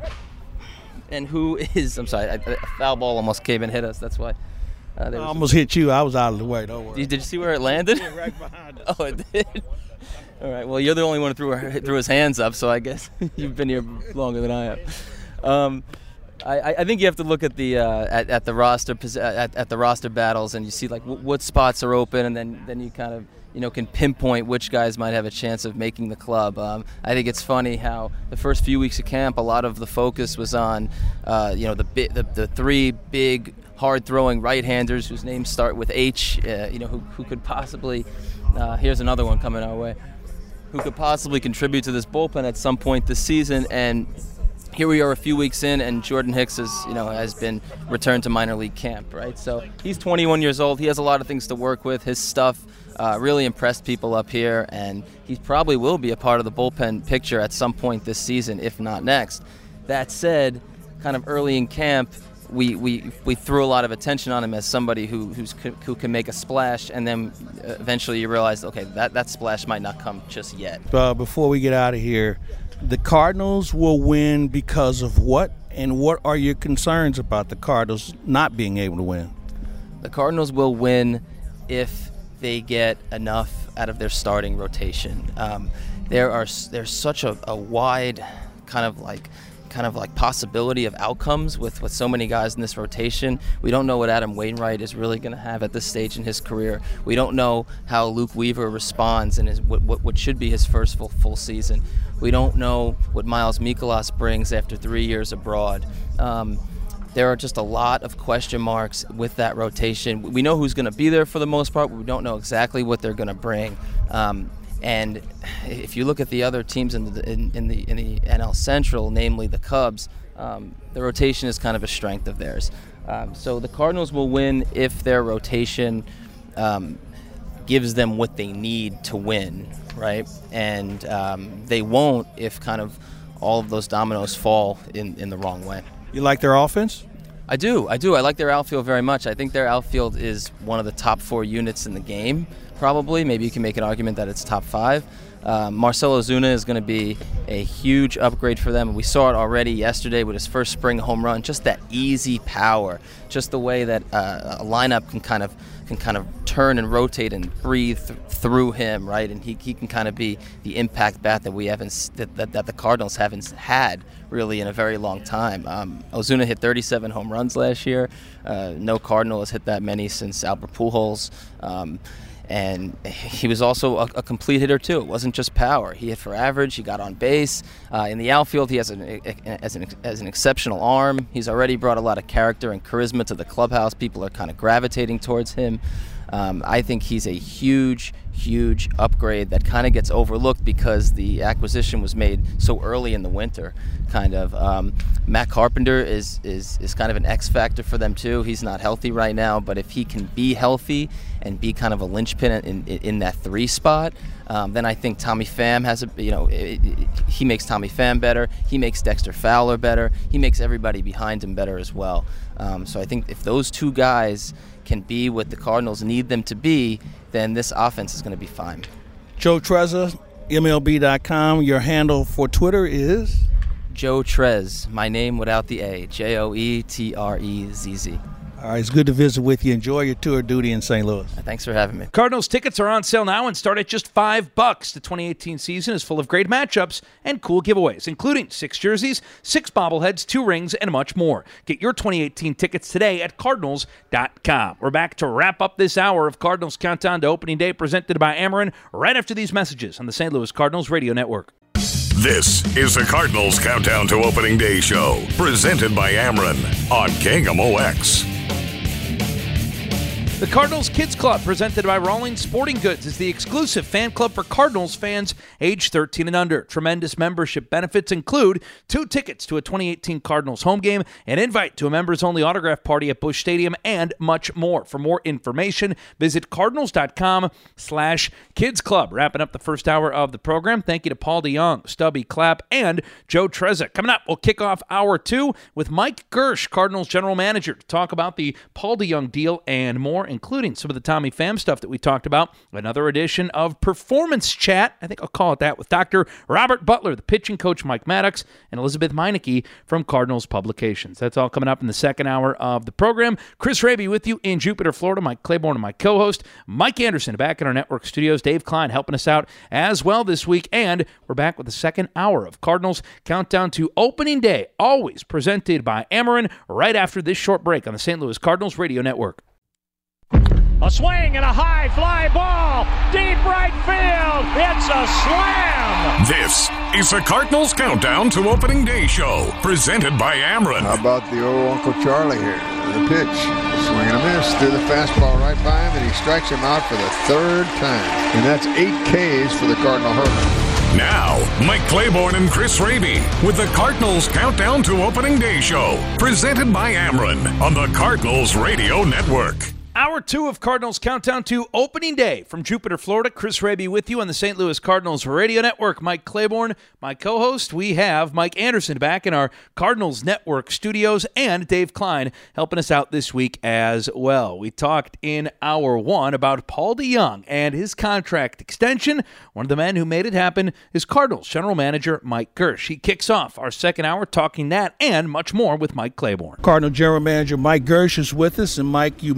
and who is. I'm sorry, a foul ball almost came and hit us. That's why. Uh, I almost hit you. I was out of the way. Don't worry. Did, did you see where it landed? Yeah, right behind us. Oh, it did. All right. Well, you're the only one who threw, her, threw his hands up, so I guess you've been here longer than I have. Um, I, I think you have to look at the uh, at, at the roster at, at the roster battles, and you see like w- what spots are open, and then, then you kind of you know can pinpoint which guys might have a chance of making the club. Um, I think it's funny how the first few weeks of camp, a lot of the focus was on uh, you know the, bi- the the three big hard-throwing right-handers whose names start with H. Uh, you know who who could possibly uh, here's another one coming our way. Who could possibly contribute to this bullpen at some point this season, and here we are a few weeks in, and Jordan Hicks is, you know, has been returned to minor league camp, right? So he's twenty-one years old. He has a lot of things to work with. His stuff uh, really impressed people up here, and he probably will be a part of the bullpen picture at some point this season, if not next. That said, kind of early in camp, we we, we threw a lot of attention on him as somebody who who's, who can make a splash, and then eventually you realize, okay, that, that splash might not come just yet. Uh, before we get out of here, the Cardinals will win because of what, and what are your concerns about the Cardinals not being able to win? The Cardinals will win if they get enough out of their starting rotation. Um, there are there's such a, a wide kind of like kind of like possibility of outcomes with, with so many guys in this rotation. We don't know what Adam Wainwright is really going to have at this stage in his career. We don't know how Luke Weaver responds in his what, what, what should be his first full, full season. We don't know what Miles Mikolas brings after three years abroad. Um, there are just a lot of question marks with that rotation. We know who's going to be there for the most part, but we don't know exactly what they're going to bring. Um, And if you look at the other teams in the in, in the in the N L Central, namely the Cubs, um, the rotation is kind of a strength of theirs. Um, so the Cardinals will win if their rotation um, gives them what they need to win, right? And um, they won't if kind of all of those dominoes fall in, in the wrong way. You like their offense? I do. I do. I like their outfield very much. I think their outfield is one of the top four units in the game. Probably. Maybe you can make an argument that it's top five. Um, Marcell Ozuna is going to be a huge upgrade for them. We saw it already yesterday with his first spring home run. Just that easy power, just the way that uh, a lineup can kind of can kind of turn and rotate and breathe th- through him, right? And he, he can kind of be the impact bat that we haven't that, that, that the Cardinals haven't had really in a very long time. Um, Ozuna hit thirty-seven home runs last year. Uh, no Cardinal has hit that many since Albert Pujols. Um, And he was also a, a complete hitter, too. It wasn't just power. He hit for average. He got on base. Uh, in the outfield, he has an, a, as, an, as an exceptional arm. He's already brought a lot of character and charisma to the clubhouse. People are kind of gravitating towards him. Um, I think he's a huge, huge upgrade that kind of gets overlooked because the acquisition was made so early in the winter. Kind of um, Matt Carpenter is, is is kind of an X factor for them too. He's not healthy right now, but if he can be healthy and be kind of a linchpin in in, in that three spot, um, then I think Tommy Pham has a you know it, it, he makes Tommy Pham better. He makes Dexter Fowler better. He makes everybody behind him better as well. Um, so I think if those two guys can be what the Cardinals need them to be, then this offense is going to be fine. Joe Trezza, M L B dot com. Your handle for Twitter is? Joe Trez, my name without the A, J O E T R E Z Z. All right, it's good to visit with you. Enjoy your tour of duty in Saint Louis. Thanks for having me. Cardinals tickets are on sale now and start at just five bucks. The twenty eighteen season is full of great matchups and cool giveaways, including six jerseys, six bobbleheads, two rings, and much more. Get your twenty eighteen tickets today at Cardinals dot com. We're back to wrap up this hour of Cardinals Countdown to Opening Day presented by Ameren right after these messages on the Saint Louis Cardinals Radio Network. This is the Cardinals Countdown to Opening Day show, presented by Ameren on K M O X. The Cardinals Kids Club, presented by Rawlings Sporting Goods, is the exclusive fan club for Cardinals fans age thirteen and under. Tremendous membership benefits include two tickets to a twenty eighteen Cardinals home game, an invite to a members-only autograph party at Busch Stadium, and much more. For more information, visit Cardinals dot com slash Kids Club. Wrapping up the first hour of the program, thank you to Paul DeJong, Stubby Clapp, and Joe Trezza. Coming up, we'll kick off hour two with Mike Girsch, Cardinals general manager, to talk about the Paul DeJong deal and more, including some of the Tommy Pham stuff that we talked about. Another edition of Performance Chat, I think I'll call it that, with Doctor Robert Butler, the pitching coach Mike Maddox, and Elizabeth Meineke from Cardinals Publications. That's all coming up in the second hour of the program. Chris Raby with you in Jupiter, Florida. Mike Claiborne and my co-host, Mike Anderson, back in our network studios. Dave Klein helping us out as well this week. And we're back with the second hour of Cardinals Countdown to Opening Day, always presented by Ameren, right after this short break on the Saint Louis Cardinals Radio Network. A swing and a high fly ball, deep right field. It's a slam. This is the Cardinals Countdown to Opening Day show, presented by Ameren. How about the old Uncle Charlie here? The pitch, swing and a miss, threw the fastball right by him, and he strikes him out for the third time. And that's eight Ks for the Cardinal hurdle. Now, Mike Claiborne and Chris Raby with the Cardinals Countdown to Opening Day show, presented by Ameren on the Cardinals Radio Network. Hour two of Cardinals Countdown to Opening Day from Jupiter, Florida. Chris Raby with you on the Saint Louis Cardinals Radio Network. Mike Claiborne, my co-host. We have Mike Anderson back in our Cardinals Network studios, and Dave Klein helping us out this week as well. We talked in hour one about Paul DeJong and his contract extension. One of the men who made it happen is Cardinals general manager Mike Girsch. He kicks off our second hour talking that and much more with Mike Claiborne. Cardinal general manager Mike Girsch is with us, and Mike, you make another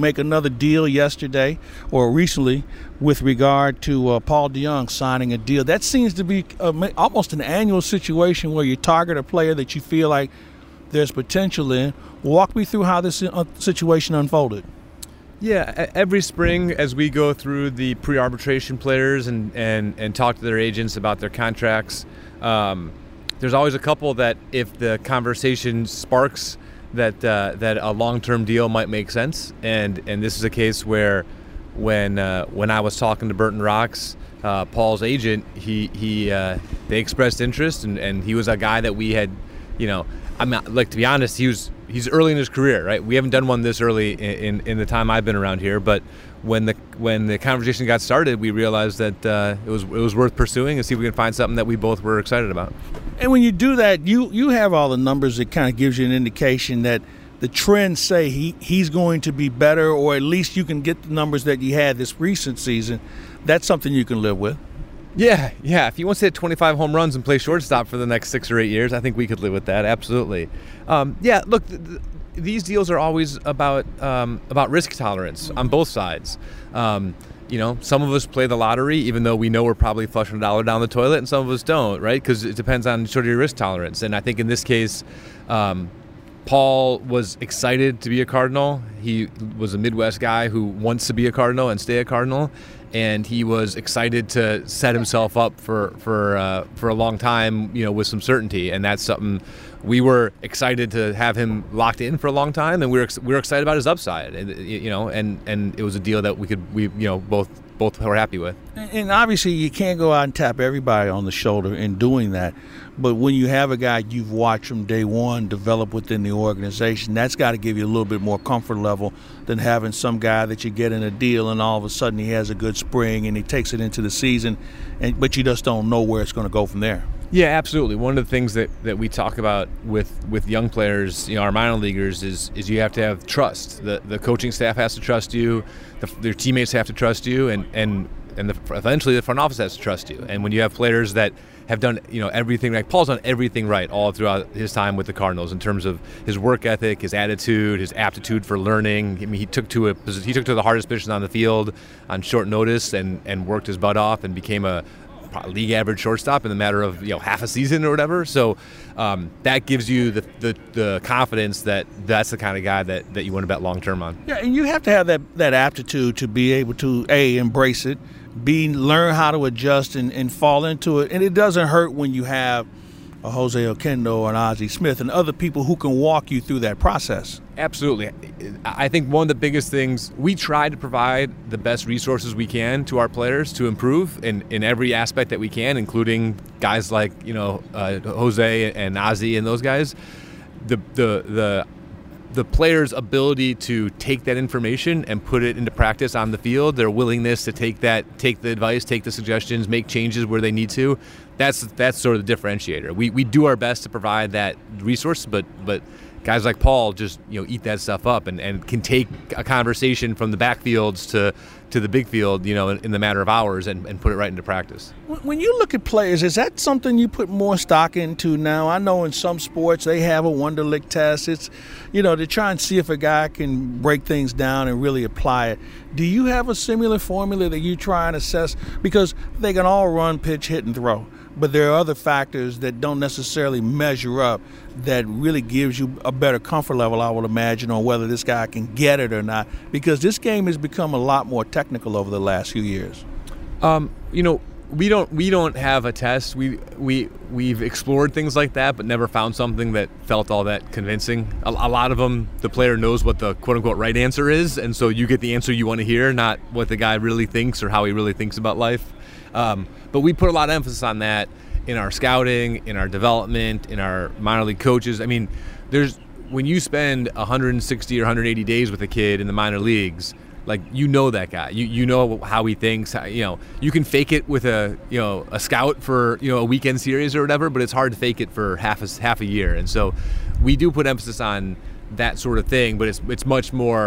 another deal yesterday or recently with regard to uh, Paul DeJong signing a deal. That seems to be a, almost an annual situation where you target a player that you feel like there's potential in. Walk me through how this uh, situation unfolded. Yeah, every spring as we go through the pre-arbitration players and, and, and talk to their agents about their contracts, um, there's always a couple that if the conversation sparks that uh, that a long-term deal might make sense. And and this is a case where when uh, when I was talking to Burton Rocks, uh, Paul's agent, he he uh, they expressed interest, and, and he was a guy that we had, you know, I'm not, like, to be honest, he was he's early in his career, right? We haven't done one this early in, in, in the time I've been around here, but when the when the conversation got started, we realized that uh, it was it was worth pursuing and see if we can find something that we both were excited about. And when you do that, you you have all the numbers that kind of gives you an indication that the trends say he, he's going to be better, or at least you can get the numbers that you had this recent season. That's something you can live with. Yeah, yeah. If he wants to hit twenty-five home runs and play shortstop for the next six or eight years, I think we could live with that. Absolutely. Um, yeah. Look, th- th- these deals are always about um, about risk tolerance on both sides. Um, you know, some of us play the lottery, even though we know we're probably flushing a dollar down the toilet, and some of us don't, right? Because it depends on sort of your risk tolerance. And I think in this case, um, Paul was excited to be a Cardinal. He was a Midwest guy who wants to be a Cardinal and stay a Cardinal. And he was excited to set himself up for for uh, for a long time, you know, with some certainty. And that's something we were excited to have him locked in for a long time, and we were we were excited about his upside. And you know, and, and it was a deal that we could we you know both both were happy with. And obviously, you can't go out and tap everybody on the shoulder in doing that. But when you have a guy you've watched from day one develop within the organization, that's got to give you a little bit more comfort level than having some guy that you get in a deal and all of a sudden he has a good spring and he takes it into the season, and but you just don't know where it's going to go from there. Yeah, absolutely. One of the things that, that we talk about with, with young players, you know, our minor leaguers, is is you have to have trust. The the coaching staff has to trust you, the, their teammates have to trust you, and and and the, eventually the front office has to trust you. And when you have players that have done, you know, everything, like Paul's done everything right all throughout his time with the Cardinals in terms of his work ethic, his attitude, his aptitude for learning. I mean, he took to a he took to the hardest position on the field on short notice and, and worked his butt off and became a league average shortstop in the matter of, you know, half a season or whatever. So um, that gives you the, the the confidence that that's the kind of guy that, that you want to bet long term on. Yeah, and you have to have that, that aptitude to be able to, A, embrace it, B, learn how to adjust and, and fall into it. And it doesn't hurt when you have a Jose Oquendo or an Ozzie Smith and other people who can walk you through that process. Absolutely. I think one of the biggest things, we try to provide the best resources we can to our players to improve in, in every aspect that we can, including guys like, you know, uh, Jose and Ozzie and those guys. The the the the players' ability to take that information and put it into practice on the field, their willingness to take that, take the advice, take the suggestions, make changes where they need to, that's that's sort of the differentiator. We we do our best to provide that resource, but but guys like Paul just, you know, eat that stuff up and, and can take a conversation from the backfields to to the big field, you know, in, in the matter of hours and, and put it right into practice. When you look at players, is that something you put more stock into now? I know in some sports they have a Wonderlic test. It's, you know, to try and see if a guy can break things down and really apply it. Do you have a similar formula that you try and assess? Because they can all run, pitch, hit, and throw. But there are other factors that don't necessarily measure up that really gives you a better comfort level, I would imagine, on whether this guy can get it or not. Because this game has become a lot more technical over the last few years. Um, you know, we don't we don't have a test. We we we've explored things like that, but never found something that felt all that convincing. A, a lot of them, the player knows what the quote unquote right answer is, and so you get the answer you want to hear, not what the guy really thinks or how he really thinks about life. Um, but we put a lot of emphasis on that in our scouting, in our development, in our minor league coaches. I mean, there's when you spend one hundred sixty or one hundred eighty days with a kid in the minor leagues, like, you know that guy. You you know how he thinks. How, you know, you can fake it with a you know a scout for you know a weekend series or whatever, but it's hard to fake it for half a half a year. And so we do put emphasis on that sort of thing, but it's it's much more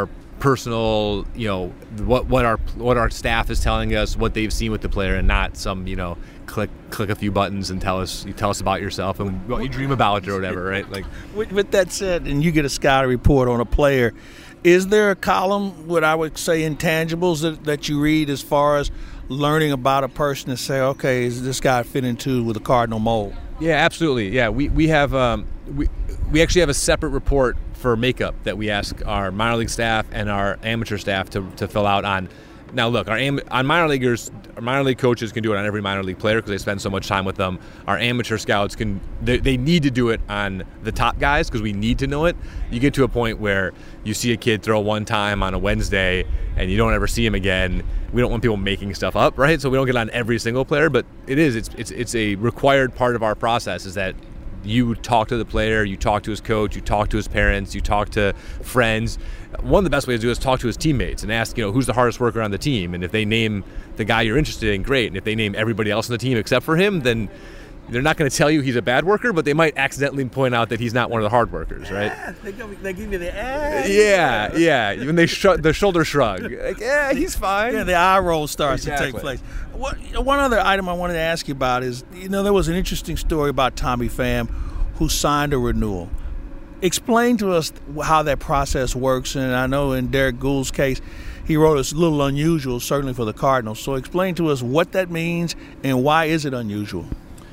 personal, you know, what what our what our staff is telling us, what they've seen with the player, and not some, you know, click click a few buttons and tell us you tell us about yourself and what you dream about or whatever, right? Like, with, with that said, and you get a scouting report on a player, is there a column, what I would say, intangibles that, that you read as far as learning about a person and say, okay, is this guy fit into with a Cardinal mold? Yeah, absolutely. Yeah, we we have um, we we actually have a separate report for makeup that we ask our minor league staff and our amateur staff to, to fill out on. Now, look, our am- on minor leaguers, our minor league coaches can do it on every minor league player because they spend so much time with them. Our amateur scouts can, they, they need to do it on the top guys because we need to know it. You get to a point where you see a kid throw one time on a Wednesday and you don't ever see him again. We don't want people making stuff up, right? So we don't get on every single player, but it is, it's it's it's a required part of our process is that you talk to the player, you talk to his coach, you talk to his parents, you talk to friends. One of the best ways to do it is talk to his teammates and ask, you know, who's the hardest worker on the team? And if they name the guy you're interested in, great. And if they name everybody else on the team except for him, then they're not going to tell you he's a bad worker, but they might accidentally point out that he's not one of the hard workers, right? Yeah, they, give, they give you the ass. Yeah, yeah. Even they sh- the shoulder shrug. Like, yeah, he's fine. Yeah, the eye roll starts Exactly. to take place. What, one other item I wanted to ask you about is, you know, there was an interesting story about Tommy Pham who signed a renewal. Explain to us how that process works. And I know in Derek Gould's case, he wrote it's a little unusual, certainly for the Cardinals. So explain to us what that means and why is it unusual?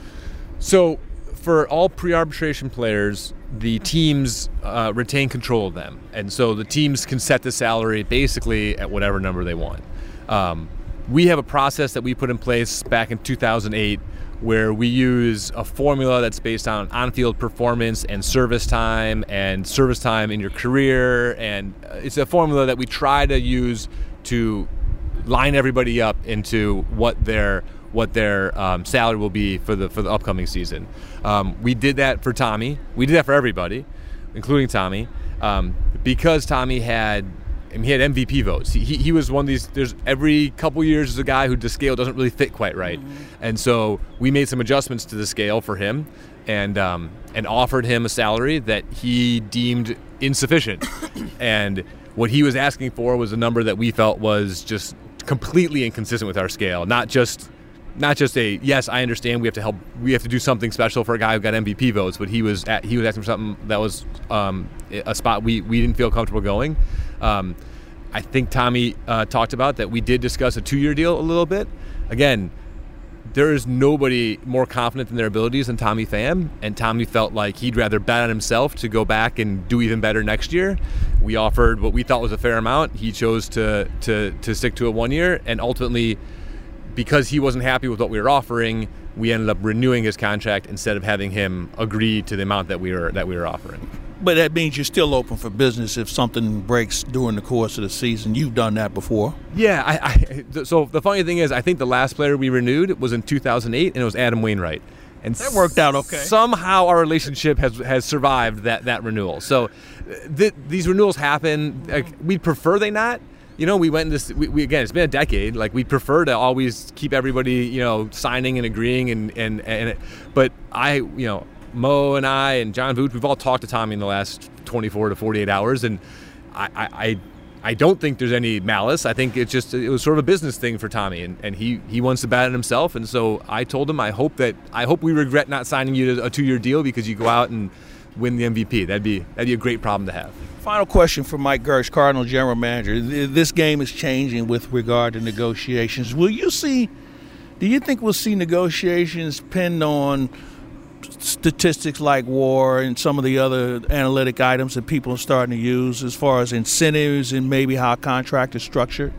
So for all pre-arbitration players, the teams uh, retain control of them. And so the teams can set the salary basically at whatever number they want. Um, we have a process that we put in place back in two thousand eight where we use a formula that's based on on-field performance and service time and service time in your career. And it's a formula that we try to use to line everybody up into what their what their um, salary will be for the for the upcoming season. Um, we did that for Tommy. We did that for everybody, including Tommy, um, because Tommy had I mean, he had M V P votes. He, he he was one of these. There's every couple years there's a guy who the scale doesn't really fit quite right, mm-hmm. and so we made some adjustments to the scale for him, and um, and offered him a salary that he deemed insufficient, and what he was asking for was a number that we felt was just completely inconsistent with our scale. Not just not just a yes, I understand we have to help, we have to do something special for a guy who got M V P votes, but he was at, he was asking for something that was um, a spot we we didn't feel comfortable going. Um, I think Tommy uh, talked about that we did discuss a two-year deal a little bit. Again, there is nobody more confident in their abilities than Tommy Pham, and Tommy felt like he'd rather bet on himself to go back and do even better next year. We offered what we thought was a fair amount. He chose to to to stick to a one year, and ultimately, because he wasn't happy with what we were offering, we ended up renewing his contract instead of having him agree to the amount that we were that we were offering. But that means you're still open for business if something breaks during the course of the season. You've done that before. Yeah. I, I, so the funny thing is, I think the last player we renewed was in two thousand eight, and it was Adam Wainwright. And that worked out okay. Somehow our relationship has has survived that, that renewal. So th- these renewals happen. Like, we'd prefer they not. You know, we went in this, we, we, again, it's been a decade. Like, we prefer to always keep everybody, you know, signing and agreeing. And, and, and it, but I, you know, Mo and I and John Vooch, we've all talked to Tommy in the last twenty-four to forty-eight hours, and I, I, I don't think there's any malice. I think it's just it was sort of a business thing for Tommy, and, and he, he wants to bet on himself. And so I told him I hope that I hope we regret not signing you to a two-year deal because you go out and win the M V P. That'd be that'd be a great problem to have. Final question for Mike Girsch, Cardinal General Manager. This game is changing with regard to negotiations. Will you see? Do you think we'll see negotiations pinned on statistics like W A R and some of the other analytic items that people are starting to use as far as incentives and maybe how a contract is structured?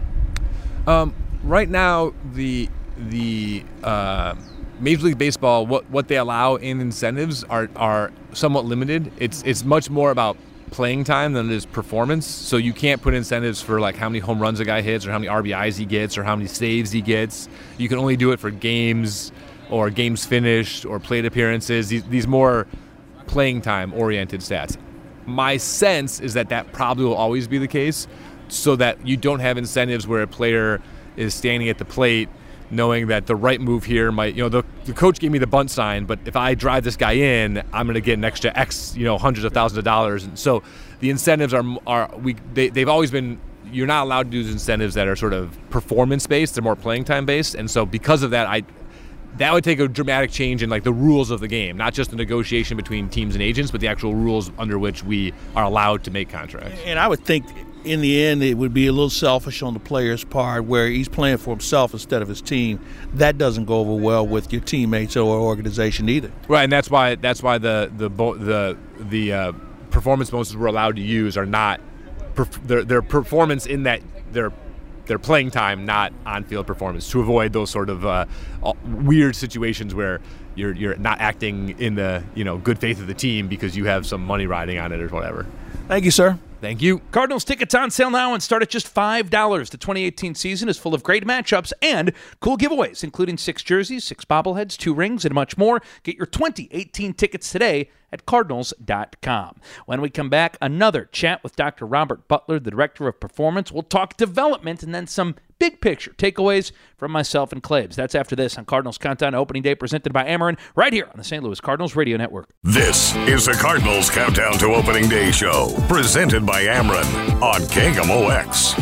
Um, right now, the the uh, Major League Baseball, what, what they allow in incentives are are somewhat limited. It's it's much more about playing time than it is performance. So you can't put incentives for like how many home runs a guy hits or how many R B Is he gets or how many saves he gets. You can only do it for games or games finished or plate appearances, these, these more playing time oriented stats. My sense is that that probably will always be the case, so that you don't have incentives where a player is standing at the plate knowing that the right move here might, you know, the, the coach gave me the bunt sign, but if I drive this guy in, I'm going to get an extra X, you know, hundreds of thousands of dollars. And so the incentives are, are we they, they've always been, you're not allowed to do incentives that are sort of performance-based. They're more playing time-based. And so because of that, I that would take a dramatic change in, like, the rules of the game, not just the negotiation between teams and agents, but the actual rules under which we are allowed to make contracts. And I would think in the end it would be a little selfish on the player's part where he's playing for himself instead of his team. That doesn't go over well with your teammates or organization either. Right, and that's why that's why the the the the uh, performance bonuses we're allowed to use are not perf- their their performance in that their their playing time, not on-field performance, to avoid those sort of uh, weird situations where you're you're not acting in the, you know, good faith of the team because you have some money riding on it or whatever. Thank you, sir. Thank you. Cardinals tickets on sale now and start at just five dollars. The twenty eighteen season is full of great matchups and cool giveaways, including six jerseys, six bobbleheads, two rings, and much more. Get your twenty eighteen tickets today at Cardinals dot com. When we come back, another chat with Doctor Robert Butler, the Director of Performance. We'll talk development and then some big picture takeaways from myself and Claves. That's after this on Cardinals Countdown to Opening Day, presented by Ameren, right here on the Saint Louis Cardinals Radio Network. This is the Cardinals Countdown to Opening Day show, presented by Ameren on K M O X.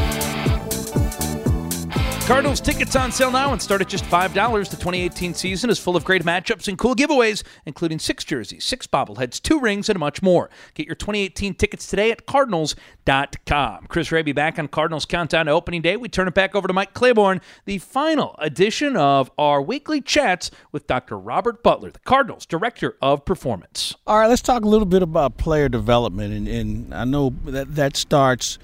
Cardinals tickets on sale now and start at just five dollars. The twenty eighteen season is full of great matchups and cool giveaways, including six jerseys, six bobbleheads, two rings, and much more. Get your twenty eighteen tickets today at Cardinals dot com. Chris Raby back on Cardinals Countdown to Opening Day. We turn it back over to Mike Claiborne, the final edition of our weekly chats with Doctor Robert Butler, the Cardinals Director of Performance. All right, let's talk a little bit about player development, and, and I know that that starts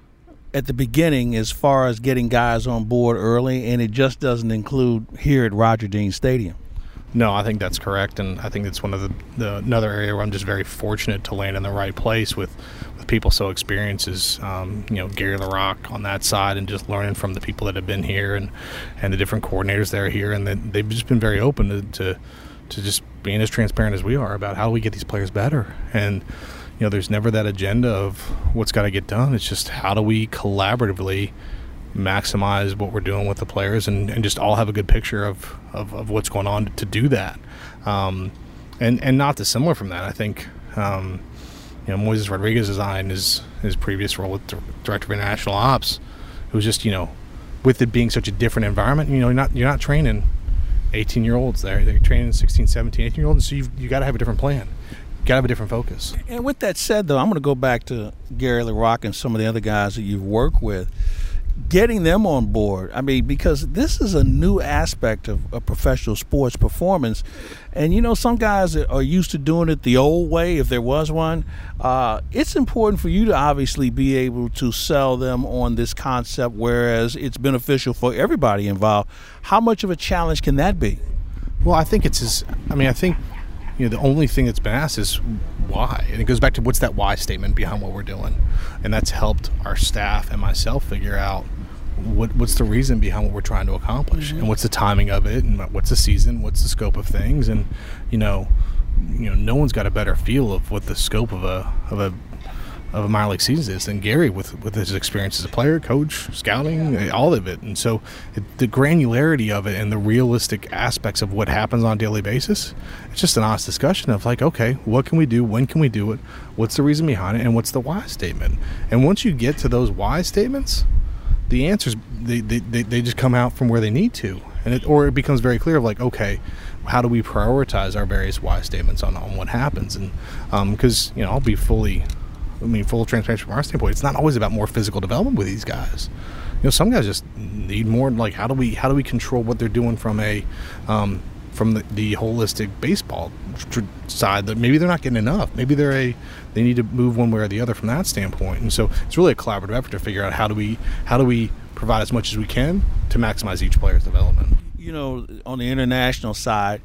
at the beginning as far as getting guys on board early, and it just doesn't include here at Roger Dean Stadium. No, I think that's correct, and I think it's one of the, the another area where I'm just very fortunate to land in the right place with, with people so experienced as um, you know, Gary LaRocque on that side, and just learning from the people that have been here and, and the different coordinators that are here, and that they've just been very open to, to to just being as transparent as we are about how do we get these players better. And you know, there's never that agenda of what's got to get done. It's just how do we collaboratively maximize what we're doing with the players and, and just all have a good picture of, of, of what's going on to do that. Um, and, and not dissimilar from that, I think, um, you know, Moises Rodriguez designed his, his previous role with Director of International Ops. It was just, you know, with it being such a different environment, you know, you're not, you're not training eighteen-year-olds there. They're training sixteen, seventeen, eighteen-year-olds, so you've, you got to have a different plan. Got to have a different focus. And with that said, though, I'm going to go back to Gary LaRocque and some of the other guys that you've worked with. Getting them on board, I mean, because this is a new aspect of, of professional sports performance. And, you know, some guys are used to doing it the old way, if there was one. Uh, it's important for you to obviously be able to sell them on this concept, whereas it's beneficial for everybody involved. How much of a challenge can that be? Well, I think it's his, I mean, I think, you know, the only thing that's been asked is why. And it goes back to what's that why statement behind what we're doing. And that's helped our staff and myself figure out what what's the reason behind what we're trying to accomplish, mm-hmm. and what's the timing of it, and what's the season, what's the scope of things. And, you know, you know, no one's got a better feel of what the scope of a of a of a minor league season is than Gary with with his experience as a player, coach, scouting, all of it. And so it, the granularity of it and the realistic aspects of what happens on a daily basis, it's just an honest discussion of like, okay, what can we do? When can we do it? What's the reason behind it? And what's the why statement? And once you get to those why statements, the answers, they, they, they just come out from where they need to. And it, or it becomes very clear of like, okay, how do we prioritize our various why statements on, on what happens? And because, um, you know, I'll be fully... I mean, full transparency from our standpoint, it's not always about more physical development with these guys. You know, some guys just need more. Like, how do we how do we control what they're doing from a um, from the, the holistic baseball tr- side? That maybe they're not getting enough. Maybe they're a they need to move one way or the other from that standpoint. And so it's really a collaborative effort to figure out how do we how do we provide as much as we can to maximize each player's development. You know, on the international side,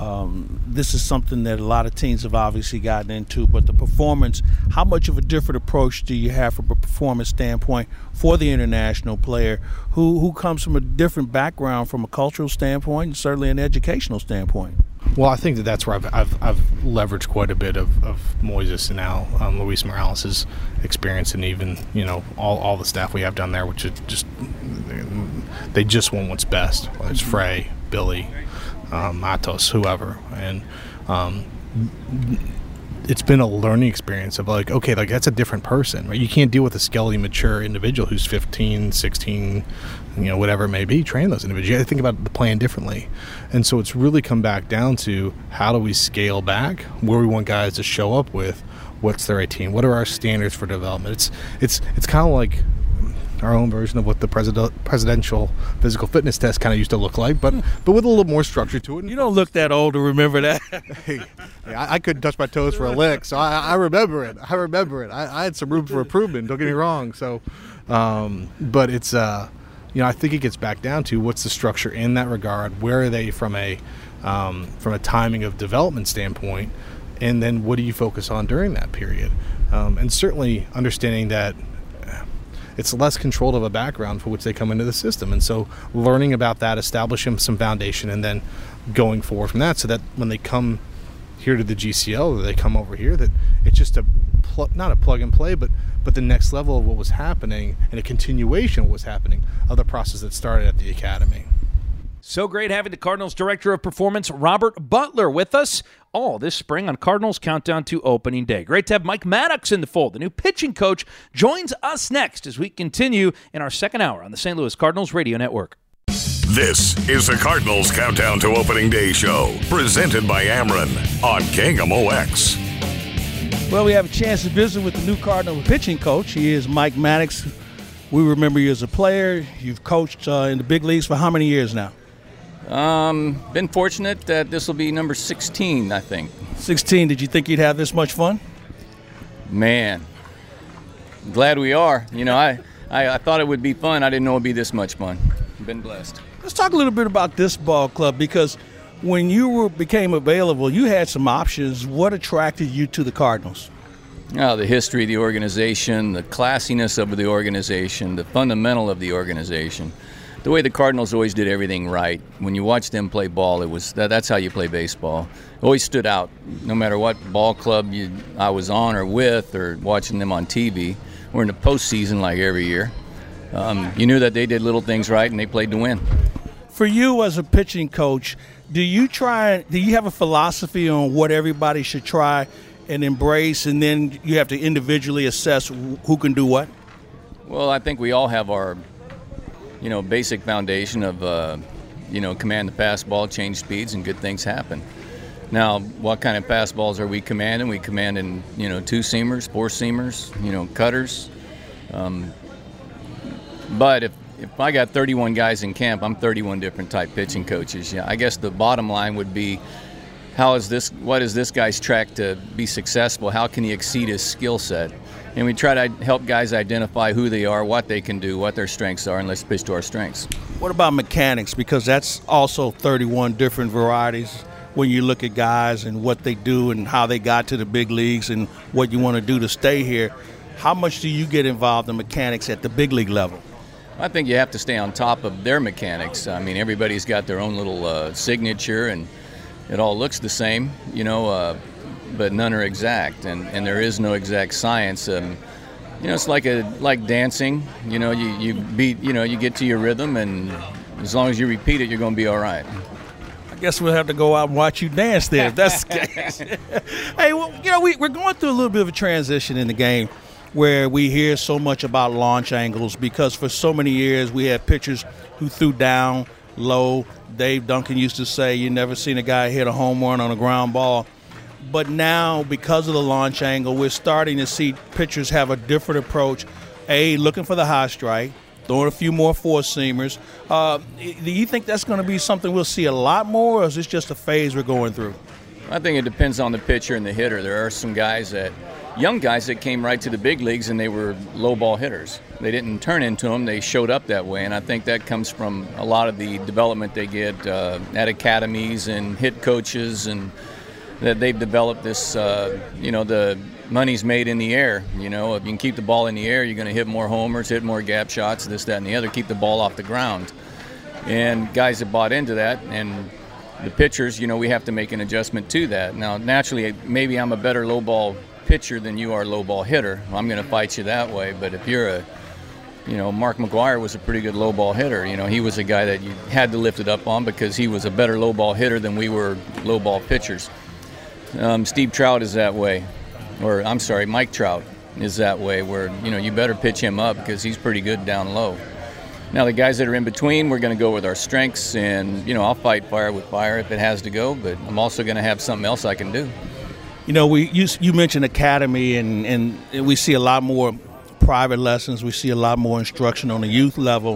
um, this is something that a lot of teams have obviously gotten into, but the performance, how much of a different approach do you have from a performance standpoint for the international player who, who comes from a different background from a cultural standpoint and certainly an educational standpoint? Well, I think that that's where I've I've, I've leveraged quite a bit of, of Moises and now um, Luis Morales' experience, and even you know all, all the staff we have down there, which is just they just want what's best. Whether it's Frey, Billy, um, Matos, whoever, and um, it's been a learning experience of like, okay, like that's a different person, right? You can't deal with a skelly, mature individual who's fifteen, sixteen, you know, whatever it may be, train those individuals. You got to think about the plan differently. And so it's really come back down to how do we scale back where we want guys to show up with, what's their eighteen, what are our standards for development. It's it's it's kind of like our own version of what the president, presidential physical fitness test kind of used to look like, but but with a little more structure to it. You don't look that old to remember that. hey, hey, I, I couldn't touch my toes for a lick, so I, I remember it. I remember it. I, I had some room for improvement, don't get me wrong. So, um, but it's, uh, you know, I think it gets back down to what's the structure in that regard. Where are they from a um, from a timing of development standpoint, and then what do you focus on during that period? Um, and certainly understanding that it's less controlled of a background for which they come into the system. And so learning about that, establishing some foundation, and then going forward from that so that when they come here to the G C L or they come over here, that it's just a pl- not a plug and play, but but the next level of what was happening and a continuation of what was happening of the process that started at the academy. So great having the Cardinals Director of Performance, Robert Butler, with us all this spring on Cardinals Countdown to Opening Day. Great to have Mike Maddox in the fold. The new pitching coach joins us next as we continue in our second hour on the Saint Louis Cardinals Radio Network. This is the Cardinals Countdown to Opening Day show, presented by Ameren on K M O X. Well, we have a chance to visit with the new Cardinal pitching coach. He is Mike Maddox. We remember you as a player. You've coached uh, in the big leagues for how many years now? Um, been fortunate that this will be number sixteen, I think. sixteen. Did you think you'd have this much fun? Man, glad we are. You know, I, I, I thought it would be fun. I didn't know it would be this much fun. Been blessed. Let's talk a little bit about this ball club, because when you were, became available, you had some options. What attracted you to the Cardinals? Oh, the history of the organization, the classiness of the organization, the fundamental of the organization. The way the Cardinals always did everything right. When you watch them play ball, it was that, that's how you play baseball. It always stood out, no matter what ball club you, I was on or with or watching them on T V. We're in the postseason like every year. Um, you knew that they did little things right and they played to win. For you as a pitching coach, do you try? Do you have a philosophy on what everybody should try and embrace, and then you have to individually assess who can do what? Well, I think we all have our you know, basic foundation of, uh, you know, command the fastball, change speeds, and good things happen. Now, what kind of fastballs are we commanding? We commanding, you know, two-seamers, four-seamers, you know, cutters. Um, but if, if I got thirty-one guys in camp, I'm thirty-one different type pitching coaches. Yeah, I guess the bottom line would be, how is this, what is this guy's track to be successful? How can he exceed his skill set? And we try to help guys identify who they are, what they can do, what their strengths are, and let's pitch to our strengths. What about mechanics? Because that's also thirty-one different varieties when you look at guys and what they do and how they got to the big leagues and what you want to do to stay here. How much do you get involved in mechanics at the big league level? I think you have to stay on top of their mechanics. I mean, everybody's got their own little uh, signature, and it all looks the same, you know, uh, but none are exact, and, and there is no exact science. Um, you know, it's like a like dancing. You know, you, you beat, you know, you get to your rhythm, and as long as you repeat it, you're going to be all right. I guess we'll have to go out and watch you dance there if that's the case. Hey, well, you know, we, we're going through a little bit of a transition in the game where we hear so much about launch angles, because for so many years we had pitchers who threw down low. Dave Duncan used to say you never seen a guy hit a home run on a ground ball. But now, because of the launch angle, we're starting to see pitchers have a different approach. A, looking for the high strike, throwing a few more four-seamers. Uh, do you think that's going to be something we'll see a lot more, or is this just a phase we're going through? I think it depends on the pitcher and the hitter. There are some guys that, young guys that came right to the big leagues and they were low ball hitters. They didn't turn into them, they showed up that way, and I think that comes from a lot of the development they get uh, at academies and hit coaches, and that they've developed this, uh, you know, the money's made in the air. You know, if you can keep the ball in the air, you're going to hit more homers, hit more gap shots, this, that, and the other, keep the ball off the ground. And guys have bought into that, and the pitchers, you know, we have to make an adjustment to that. Now, naturally, maybe I'm a better low ball pitcher than you are low ball hitter. I'm going to fight you that way. But if you're a, you know, Mark McGwire was a pretty good low ball hitter. You know, he was a guy that you had to lift it up on because he was a better low ball hitter than we were low ball pitchers. Um, Steve Trout is that way. Or, I'm sorry, Mike Trout is that way where, you know, you better pitch him up because he's pretty good down low. Now, the guys that are in between, we're going to go with our strengths, and, you know, I'll fight fire with fire if it has to go, but I'm also going to have something else I can do. You know, we you, you mentioned academy, and, and we see a lot more private lessons. We see a lot more instruction on the youth level,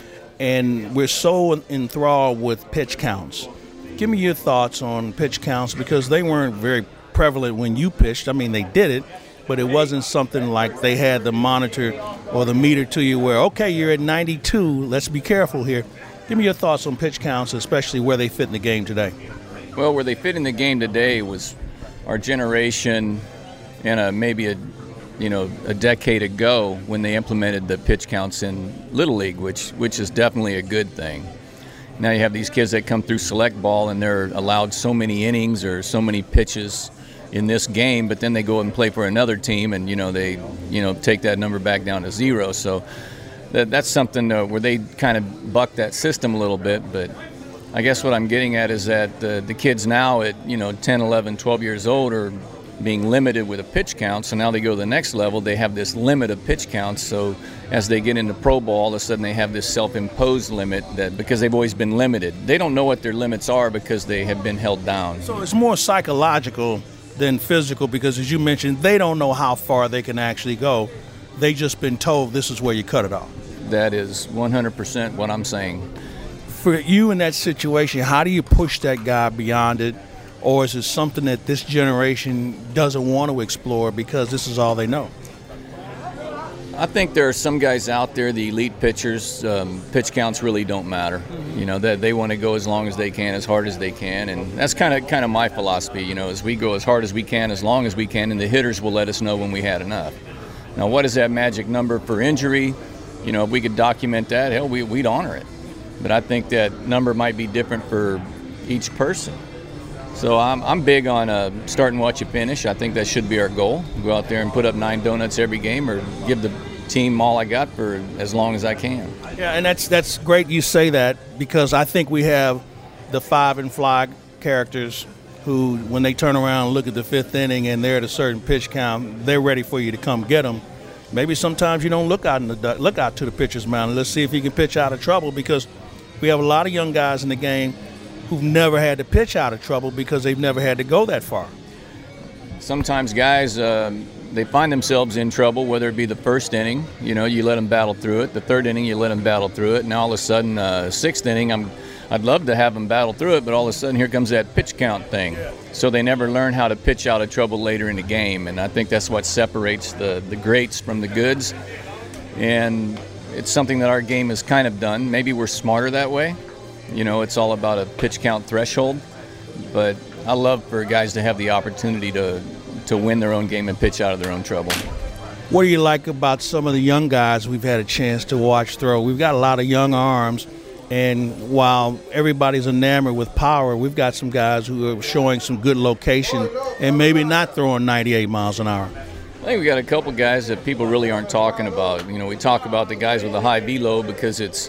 and we're so enthralled with pitch counts. Give me your thoughts on pitch counts because they weren't very prevalent when you pitched. I mean, they did it, but it wasn't something like they had the monitor or the meter to you where, okay, you're at ninety-two, let's be careful here. Give me your thoughts on pitch counts, especially where they fit in the game today. Well, where they fit in the game today was our generation and a, maybe a, you know, a decade ago when they implemented the pitch counts in Little League, which which is definitely a good thing. Now you have these kids that come through select ball and they're allowed so many innings or so many pitches in this game, but then they go and play for another team, and you know they, you know, take that number back down to zero. So that, that's something uh, where they kind of buck that system a little bit. But I guess what I'm getting at is that the, the kids now at you know ten, eleven, twelve years old are being limited with a pitch count. So now they go to the next level. They have this limit of pitch counts. So as they get into pro ball, all of a sudden they have this self-imposed limit that because they've always been limited. They don't know what their limits are because they have been held down. So it's more psychological than physical because, as you mentioned, they don't know how far they can actually go. They just been told this is where you cut it off. That is one hundred percent what I'm saying. For you in that situation, how do you push that guy beyond it? Or is it something that this generation doesn't want to explore because this is all they know? I think there are some guys out there, the elite pitchers, um, pitch counts really don't matter. You know, that they want to go as long as they can, as hard as they can, and that's kind of kind of my philosophy. You know, is we go as hard as we can, as long as we can, and the hitters will let us know when we had enough. Now, what is that magic number for injury? You know, if we could document that, hell, we, we'd honor it. But I think that number might be different for each person. So I'm I'm big on uh, start and watch you finish. I think that should be our goal. Go out there and put up nine donuts every game, or give the team all I got for as long as I can. Yeah, and that's that's great you say that because I think we have the five and fly characters who, when they turn around and look at the fifth inning and they're at a certain pitch count, they're ready for you to come get them. Maybe sometimes you don't look out in the look out to the pitcher's mound. Let's see if he can pitch out of trouble because we have a lot of young guys in the game who've never had to pitch out of trouble because they've never had to go that far. Sometimes guys, uh, they find themselves in trouble, whether it be the first inning, you know, you let them battle through it. The third inning, you let them battle through it. And all of a sudden, uh, sixth inning, I'm, I'd love to have them battle through it, but all of a sudden here comes that pitch count thing. So they never learn how to pitch out of trouble later in the game. And I think that's what separates the, the greats from the goods. And it's something that our game has kind of done. Maybe we're smarter that way. You know, it's all about a pitch count threshold, but I love for guys to have the opportunity to to win their own game and pitch out of their own trouble. What do you like about some of the young guys we've had a chance to watch throw? We've got a lot of young arms, and while everybody's enamored with power, we've got some guys who are showing some good location and maybe not throwing ninety-eight miles an hour. I think we got a couple guys that people really aren't talking about. You know, we talk about the guys with the high velo because it's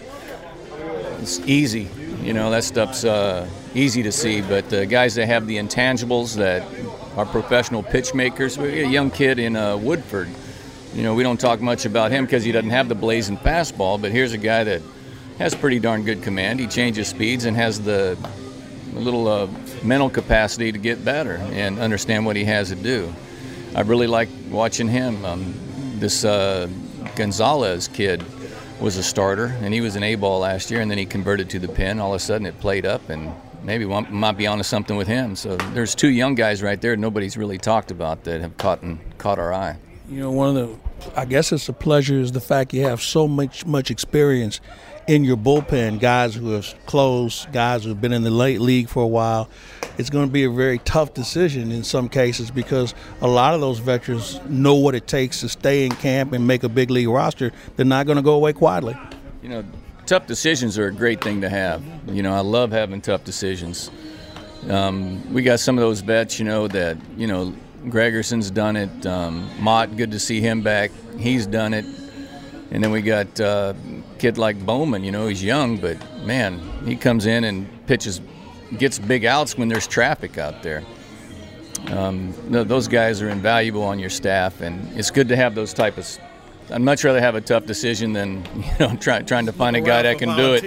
it's easy. You know, that stuff's uh, easy to see, but the guys that have the intangibles that are professional pitch makers, we got a young kid in uh, Woodford. You know, we don't talk much about him because he doesn't have the blazing fastball, but here's a guy that has pretty darn good command. He changes speeds and has the, the little uh, mental capacity to get better and understand what he has to do. I really like watching him. Um, this uh, Gonzalez kid was a starter, and he was an A-ball last year, and then he converted to the pen. All of a sudden it played up, and maybe one might be onto something with him. So there's two young guys right there nobody's really talked about that have caught and caught our eye. You know, one of the, I guess it's a pleasure is the fact you have so much much experience in your bullpen, guys who have closed, guys who have been in the late league for a while. It's going to be a very tough decision in some cases because a lot of those veterans know what it takes to stay in camp and make a big league roster. They're not going to go away quietly. You know, tough decisions are a great thing to have. You know, I love having tough decisions. Um, we got some of those vets, you know, that, you know, Gregerson's done it. Um, Mott, good to see him back. He's done it. And then we got uh, a kid like Bowman, you know, he's young, but, man, he comes in and pitches, gets big outs when there's traffic out there. Um, those guys are invaluable on your staff, and it's good to have those type of – I'd much rather have a tough decision than, you know, try, trying to find a guy that can do it.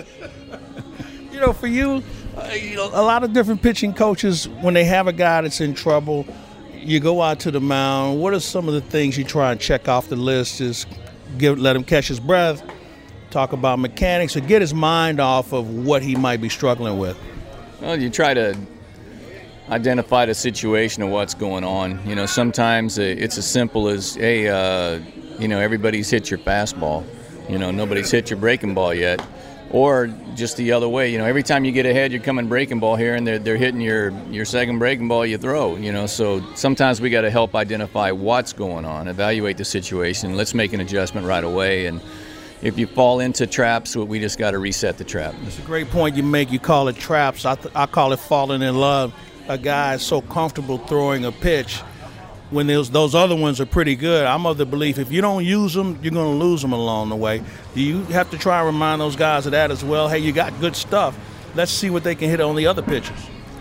You know, for you, uh, you know, a lot of different pitching coaches, when they have a guy that's in trouble, you go out to the mound. What are some of the things you try and check off the list? Just give, let him catch his breath, talk about mechanics, or get his mind off of what he might be struggling with? Well, you try to identify the situation of what's going on. You know, sometimes it's as simple as, hey, uh, you know, everybody's hit your fastball. You know, nobody's hit your breaking ball yet. Or just the other way, you know, every time you get ahead, you're coming breaking ball here, and they're, they're hitting your, your second breaking ball you throw, you know. So sometimes we got to help identify what's going on, evaluate the situation. Let's make an adjustment right away. And if you fall into traps, we just got to reset the trap. It's a great point you make. You call it traps. I, th- I call it falling in love. A guy is so comfortable throwing a pitch when those those other ones are pretty good. I'm of the belief if you don't use them, you're going to lose them along the way. Do you have to try and remind those guys of that as well? Hey, you got good stuff. Let's see what they can hit on the other pitches.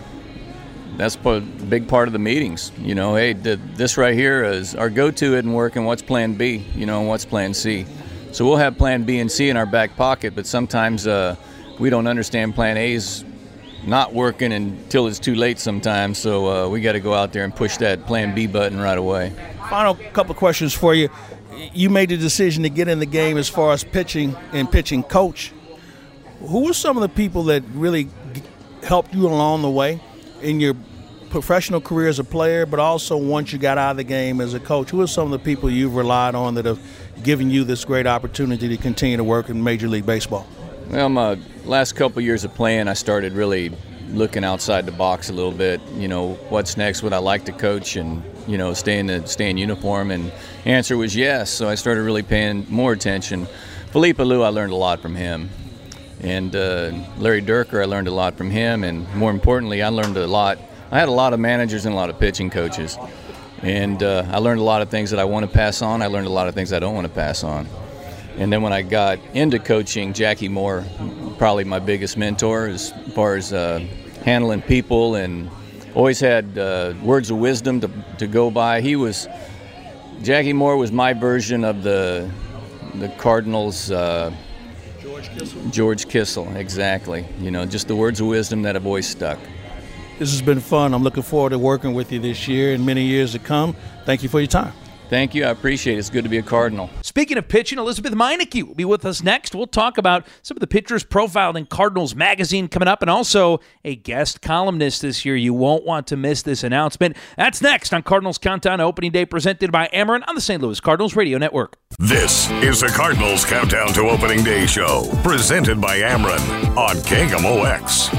That's a big part of the meetings. You know, hey, this right here is our go-to isn't working. What's plan B? You know, and what's plan C? So we'll have plan B and C in our back pocket, but sometimes uh, we don't understand plan A's not working until it's too late sometimes, so uh, we got to go out there and push that plan B button right away. Final couple of questions for you. You made the decision to get in the game as far as pitching and pitching coach. Who were some of the people that really helped you along the way in your professional career as a player, but also once you got out of the game as a coach? Who are some of the people you've relied on that have given you this great opportunity to continue to work in Major League Baseball? Well, my last couple of years of playing, I started really looking outside the box a little bit. You know, what's next? Would I like to coach and, you know, stay in the stay in uniform? And the answer was yes. So I started really paying more attention. Felipe Alou, I learned a lot from him. And uh, Larry Dierker, I learned a lot from him. And more importantly, I learned a lot. I had a lot of managers and a lot of pitching coaches. And uh, I learned a lot of things that I want to pass on. I learned a lot of things I don't want to pass on. And then when I got into coaching, Jackie Moore, probably my biggest mentor as far as uh, handling people, and always had uh, words of wisdom to, to go by. He was, Jackie Moore was my version of the the Cardinals' uh, George Kissel. George Kissel, exactly. You know, just the words of wisdom that have always stuck. This has been fun. I'm looking forward to working with you this year and many years to come. Thank you for your time. Thank you. I appreciate it. It's good to be a Cardinal. Speaking of pitching, Elizabeth Meineke will be with us next. We'll talk about some of the pitchers profiled in Cardinals Magazine coming up, and also a guest columnist this year. You won't want to miss this announcement. That's next on Cardinals Countdown to Opening Day, presented by Ameren on the Saint Louis Cardinals Radio Network. This is the Cardinals Countdown to Opening Day show, presented by Ameren on K M O X.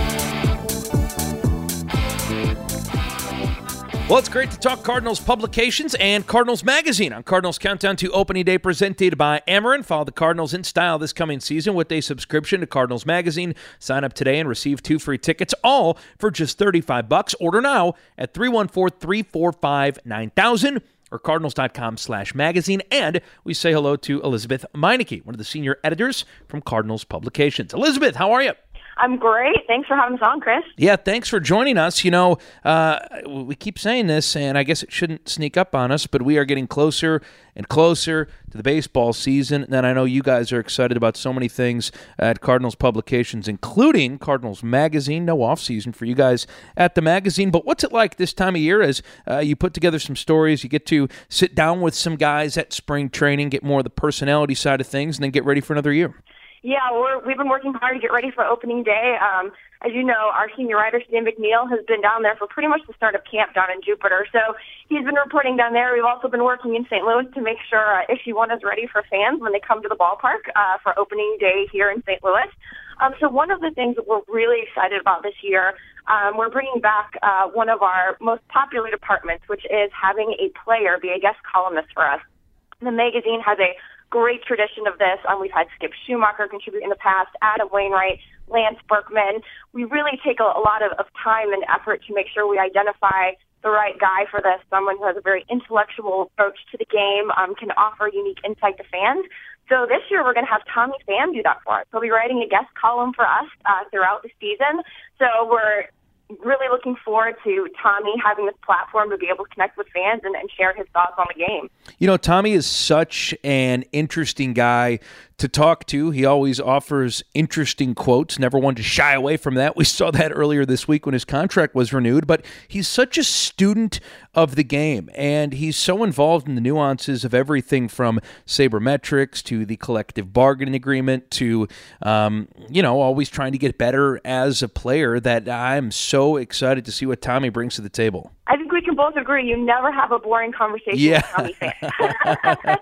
Well, it's great to talk Cardinals publications and Cardinals Magazine on Cardinals Countdown to Opening Day, presented by Ameren. Follow the Cardinals in style this coming season with a subscription to Cardinals Magazine. Sign up today and receive two free tickets, all for just thirty-five bucks. Order now at three one four, three four five, nine thousand or cardinals.com slash magazine. And we say hello to Elizabeth Meineke, one of the senior editors from Cardinals Publications. Elizabeth, how are you? I'm great. Thanks for having us on, Chris. Yeah, thanks for joining us. You know, uh, we keep saying this, and I guess it shouldn't sneak up on us, but we are getting closer and closer to the baseball season. And I know you guys are excited about so many things at Cardinals Publications, including Cardinals Magazine. No off-season for you guys at the magazine. But what's it like this time of year as uh, you put together some stories, you get to sit down with some guys at spring training, get more of the personality side of things, and then get ready for another year? Yeah, we're, we've been working hard to get ready for opening day. Um, as you know, our senior writer, Stan McNeil, has been down there for pretty much the start of camp down in Jupiter. So he's been reporting down there. We've also been working in Saint Louis to make sure uh, issue one is ready for fans when they come to the ballpark uh, for opening day here in Saint Louis. Um, so one of the things that we're really excited about this year, um, we're bringing back uh, one of our most popular departments, which is having a player be a guest columnist for us. The magazine has a great tradition of this. Um, we've had Skip Schumacher contribute in the past, Adam Wainwright, Lance Berkman. We really take a, a lot of, of time and effort to make sure we identify the right guy for this, someone who has a very intellectual approach to the game, um, can offer unique insight to fans. So this year we're going to have Tommy Pham do that for us. He'll be writing a guest column for us uh, throughout the season. So we're really looking forward to Tommy having this platform to be able to connect with fans and, and share his thoughts on the game. You know, Tommy is such an interesting guy to talk to. He always offers interesting quotes, never one to shy away from that. We saw that earlier this week when his contract was renewed, but he's such a student of the game, and he's so involved in the nuances of everything from sabermetrics to the collective bargaining agreement to, um, you know, always trying to get better as a player that I'm so excited to see what Tommy brings to the table. I think we can both agree you never have a boring conversation yeah. with Tommy Pham.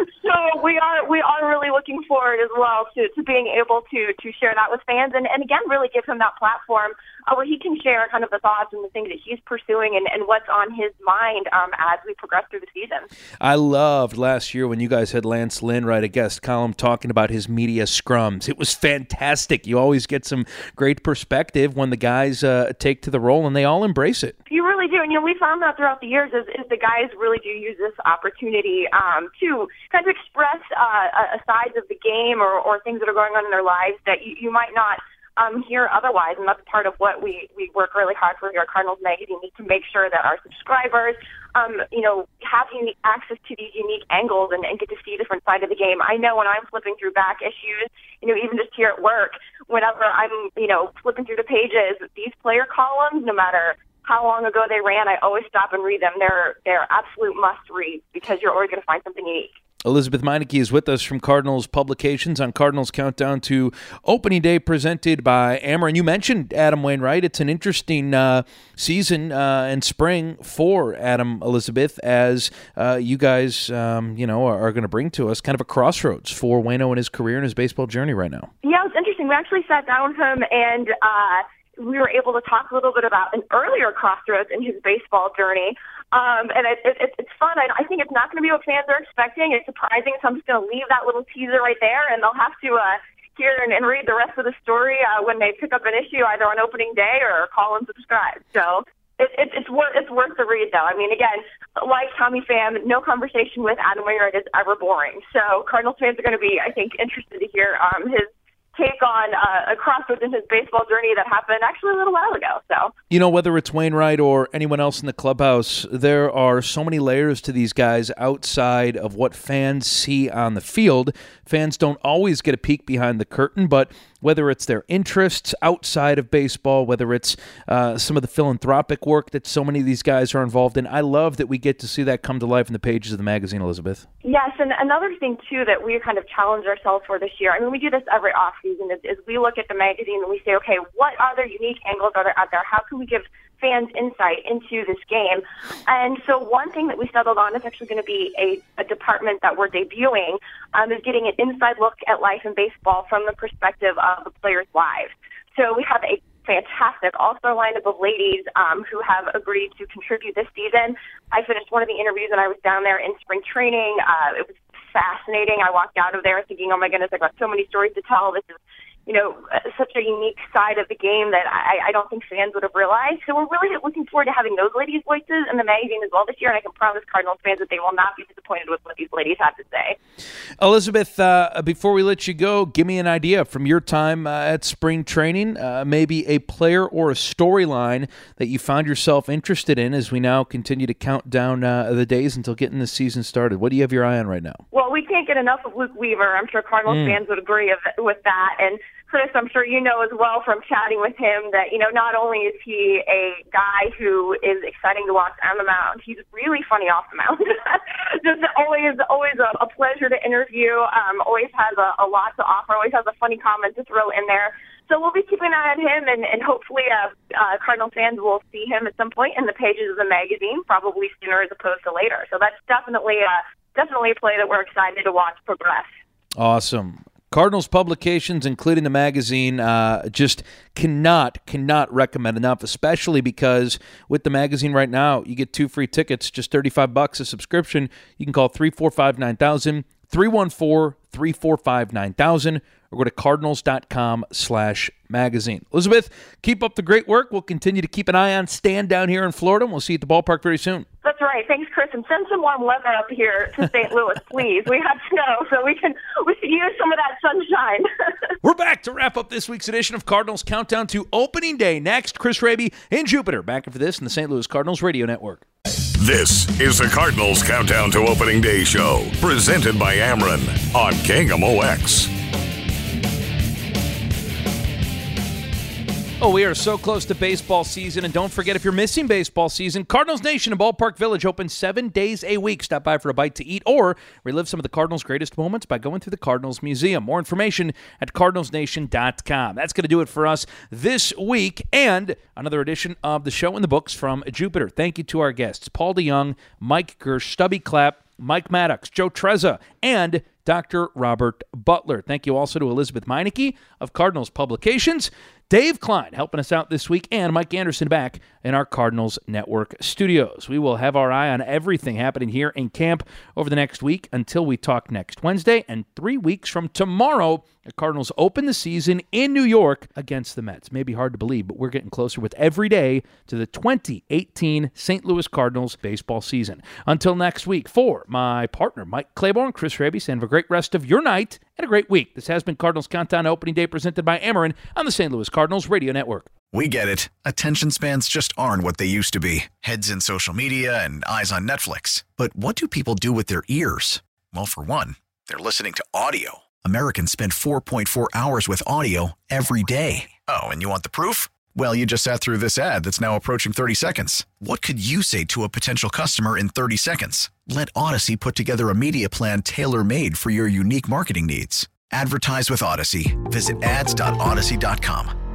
So we are we are really looking forward as well to, to being able to to share that with fans and, and again really give him that platform uh, where he can share kind of the thoughts and the things that he's pursuing and, and what's on his mind um, as we progress through the season. I loved last year when you guys had Lance Lynn write a guest column talking about his media scrums. It was fantastic. You always get some great perspective when the guys uh, take to the role and they all embrace it. You really do. And, you know, we found that throughout the years is, is the guys really do use this opportunity um, to kind of express uh, a sides of the game or, or things that are going on in their lives that you, you might not um, hear otherwise. And that's part of what we, we work really hard for here at Cardinals Magazine is to make sure that our subscribers, um, you know, have unique access to these unique angles and, and get to see a different side of the game. I know when I'm flipping through back issues, you know, even just here at work, whenever I'm, you know, flipping through the pages, these player columns, no matter how long ago they ran, I always stop and read them. They're they're absolute must-read because you're always going to find something unique. Elizabeth Meineke is with us from Cardinals Publications on Cardinals Countdown to Opening Day presented by Ameren. You mentioned Adam Wainwright. It's an interesting uh, season uh, and spring for Adam, Elizabeth, as uh, you guys um, you know, are, are going to bring to us kind of a crossroads for Waino in his career and his baseball journey right now. Yeah, it's interesting. We actually sat down with him and uh, we were able to talk a little bit about an earlier crossroads in his baseball journey. Um, and it, it, it's fun. I, I think it's not going to be what fans are expecting. It's surprising, so I'm just going to leave that little teaser right there, and they'll have to uh, hear and, and read the rest of the story uh, when they pick up an issue, either on opening day or call and subscribe. So it, it, it's worth it's worth the read, though. I mean, again, like Tommy Pham, no conversation with Adam Wainwright is ever boring. So Cardinals fans are going to be, I think, interested to hear um, his take on uh, a crossroads in his baseball journey that happened actually a little while ago. So, you know, whether it's Wainwright or anyone else in the clubhouse, there are so many layers to these guys outside of what fans see on the field. Fans don't always get a peek behind the curtain, but whether it's their interests outside of baseball, whether it's uh, some of the philanthropic work that so many of these guys are involved in, I love that we get to see that come to life in the pages of the magazine, Elizabeth. Yes, and another thing, too, that we kind of challenged ourselves for this year, I mean, we do this every offseason, is, is we look at the magazine and we say, okay, what other unique angles are there out there? How can we give fans insight into this game? And so one thing that we settled on is actually going to be a, a department that we're debuting, um, is getting an inside look at life in baseball from the perspective of the players' lives. So we have a fantastic all-star lineup of ladies um, who have agreed to contribute this season. I finished one of the interviews and I was down there in spring training. Uh, it was fascinating. I walked out of there thinking, oh my goodness, I've got so many stories to tell. This is, you know, such a unique side of the game that I, I don't think fans would have realized. So we're really looking forward to having those ladies' voices in the magazine as well this year, and I can promise Cardinals fans that they will not be disappointed with what these ladies have to say. Elizabeth, uh, before we let you go, give me an idea from your time uh, at spring training, uh, maybe a player or a storyline that you found yourself interested in as we now continue to count down uh, the days until getting the season started. What do you have your eye on right now? Well, we can't get enough of Luke Weaver. I'm sure Cardinals mm. fans would agree of, with that. And Chris, I'm sure you know as well from chatting with him that, you know, not only is he a guy who is exciting to watch on the mound, he's really funny off the mound. Just always, always a, a pleasure to interview, um, always has a, a lot to offer, always has a funny comment to throw in there. So we'll be keeping an eye on him, and, and hopefully uh, uh, Cardinal fans will see him at some point in the pages of the magazine, probably sooner as opposed to later. So that's definitely, uh, definitely a play that we're excited to watch progress. Awesome. Cardinals Publications, including the magazine, uh, just cannot, cannot recommend enough, especially because with the magazine right now, you get two free tickets, just thirty-five bucks a subscription. You can call three four five, nine thousand, three one four, three four five, nine thousand or go to cardinals.com slash magazine. Elizabeth, keep up the great work. We'll continue to keep an eye on Stan down here in Florida, and we'll see you at the ballpark very soon. That's right. Thanks, Chris. And send some warm weather up here to Saint Louis, please. We have snow, so we can we can use some of that sunshine. We're back to wrap up this week's edition of Cardinals Countdown to Opening Day. Next, Chris Raby in Jupiter. Back after this in the Saint Louis Cardinals Radio Network. This is the Cardinals Countdown to Opening Day show, presented by Ameren on K M O X. Oh, we are so close to baseball season, and don't forget, if you're missing baseball season, Cardinals Nation in Ballpark Village open seven days a week. Stop by for a bite to eat or relive some of the Cardinals' greatest moments by going through the Cardinals Museum. More information at cardinals nation dot com. That's going to do it for us this week, and another edition of the show in the books from Jupiter. Thank you to our guests, Paul DeYoung, Mike Girsch, Stubby Clapp, Mike Maddox, Joe Trezza, and Doctor Robert Butler. Thank you also to Elizabeth Meineke of Cardinals Publications, Dave Klein helping us out this week, and Mike Anderson back in our Cardinals Network studios. We will have our eye on everything happening here in camp over the next week until we talk next Wednesday. And three weeks from tomorrow, the Cardinals open the season in New York against the Mets. Maybe hard to believe, but we're getting closer with every day to the twenty eighteen Saint Louis Cardinals baseball season. Until next week, for my partner, Mike Claiborne, Chris Raby, have a great rest of your night and a great week. This has been Cardinals Countdown Opening Day, presented by Ameren on the Saint Louis Cardinals Radio Network. We get it. Attention spans just aren't what they used to be. Heads in social media and eyes on Netflix. But what do people do with their ears? Well, for one, they're listening to audio. Americans spend four point four hours with audio every day. Oh, and you want the proof? Well, you just sat through this ad that's now approaching thirty seconds. What could you say to a potential customer in thirty seconds? Let Odyssey put together a media plan tailor-made for your unique marketing needs. Advertise with Odyssey. Visit ads dot odyssey dot com.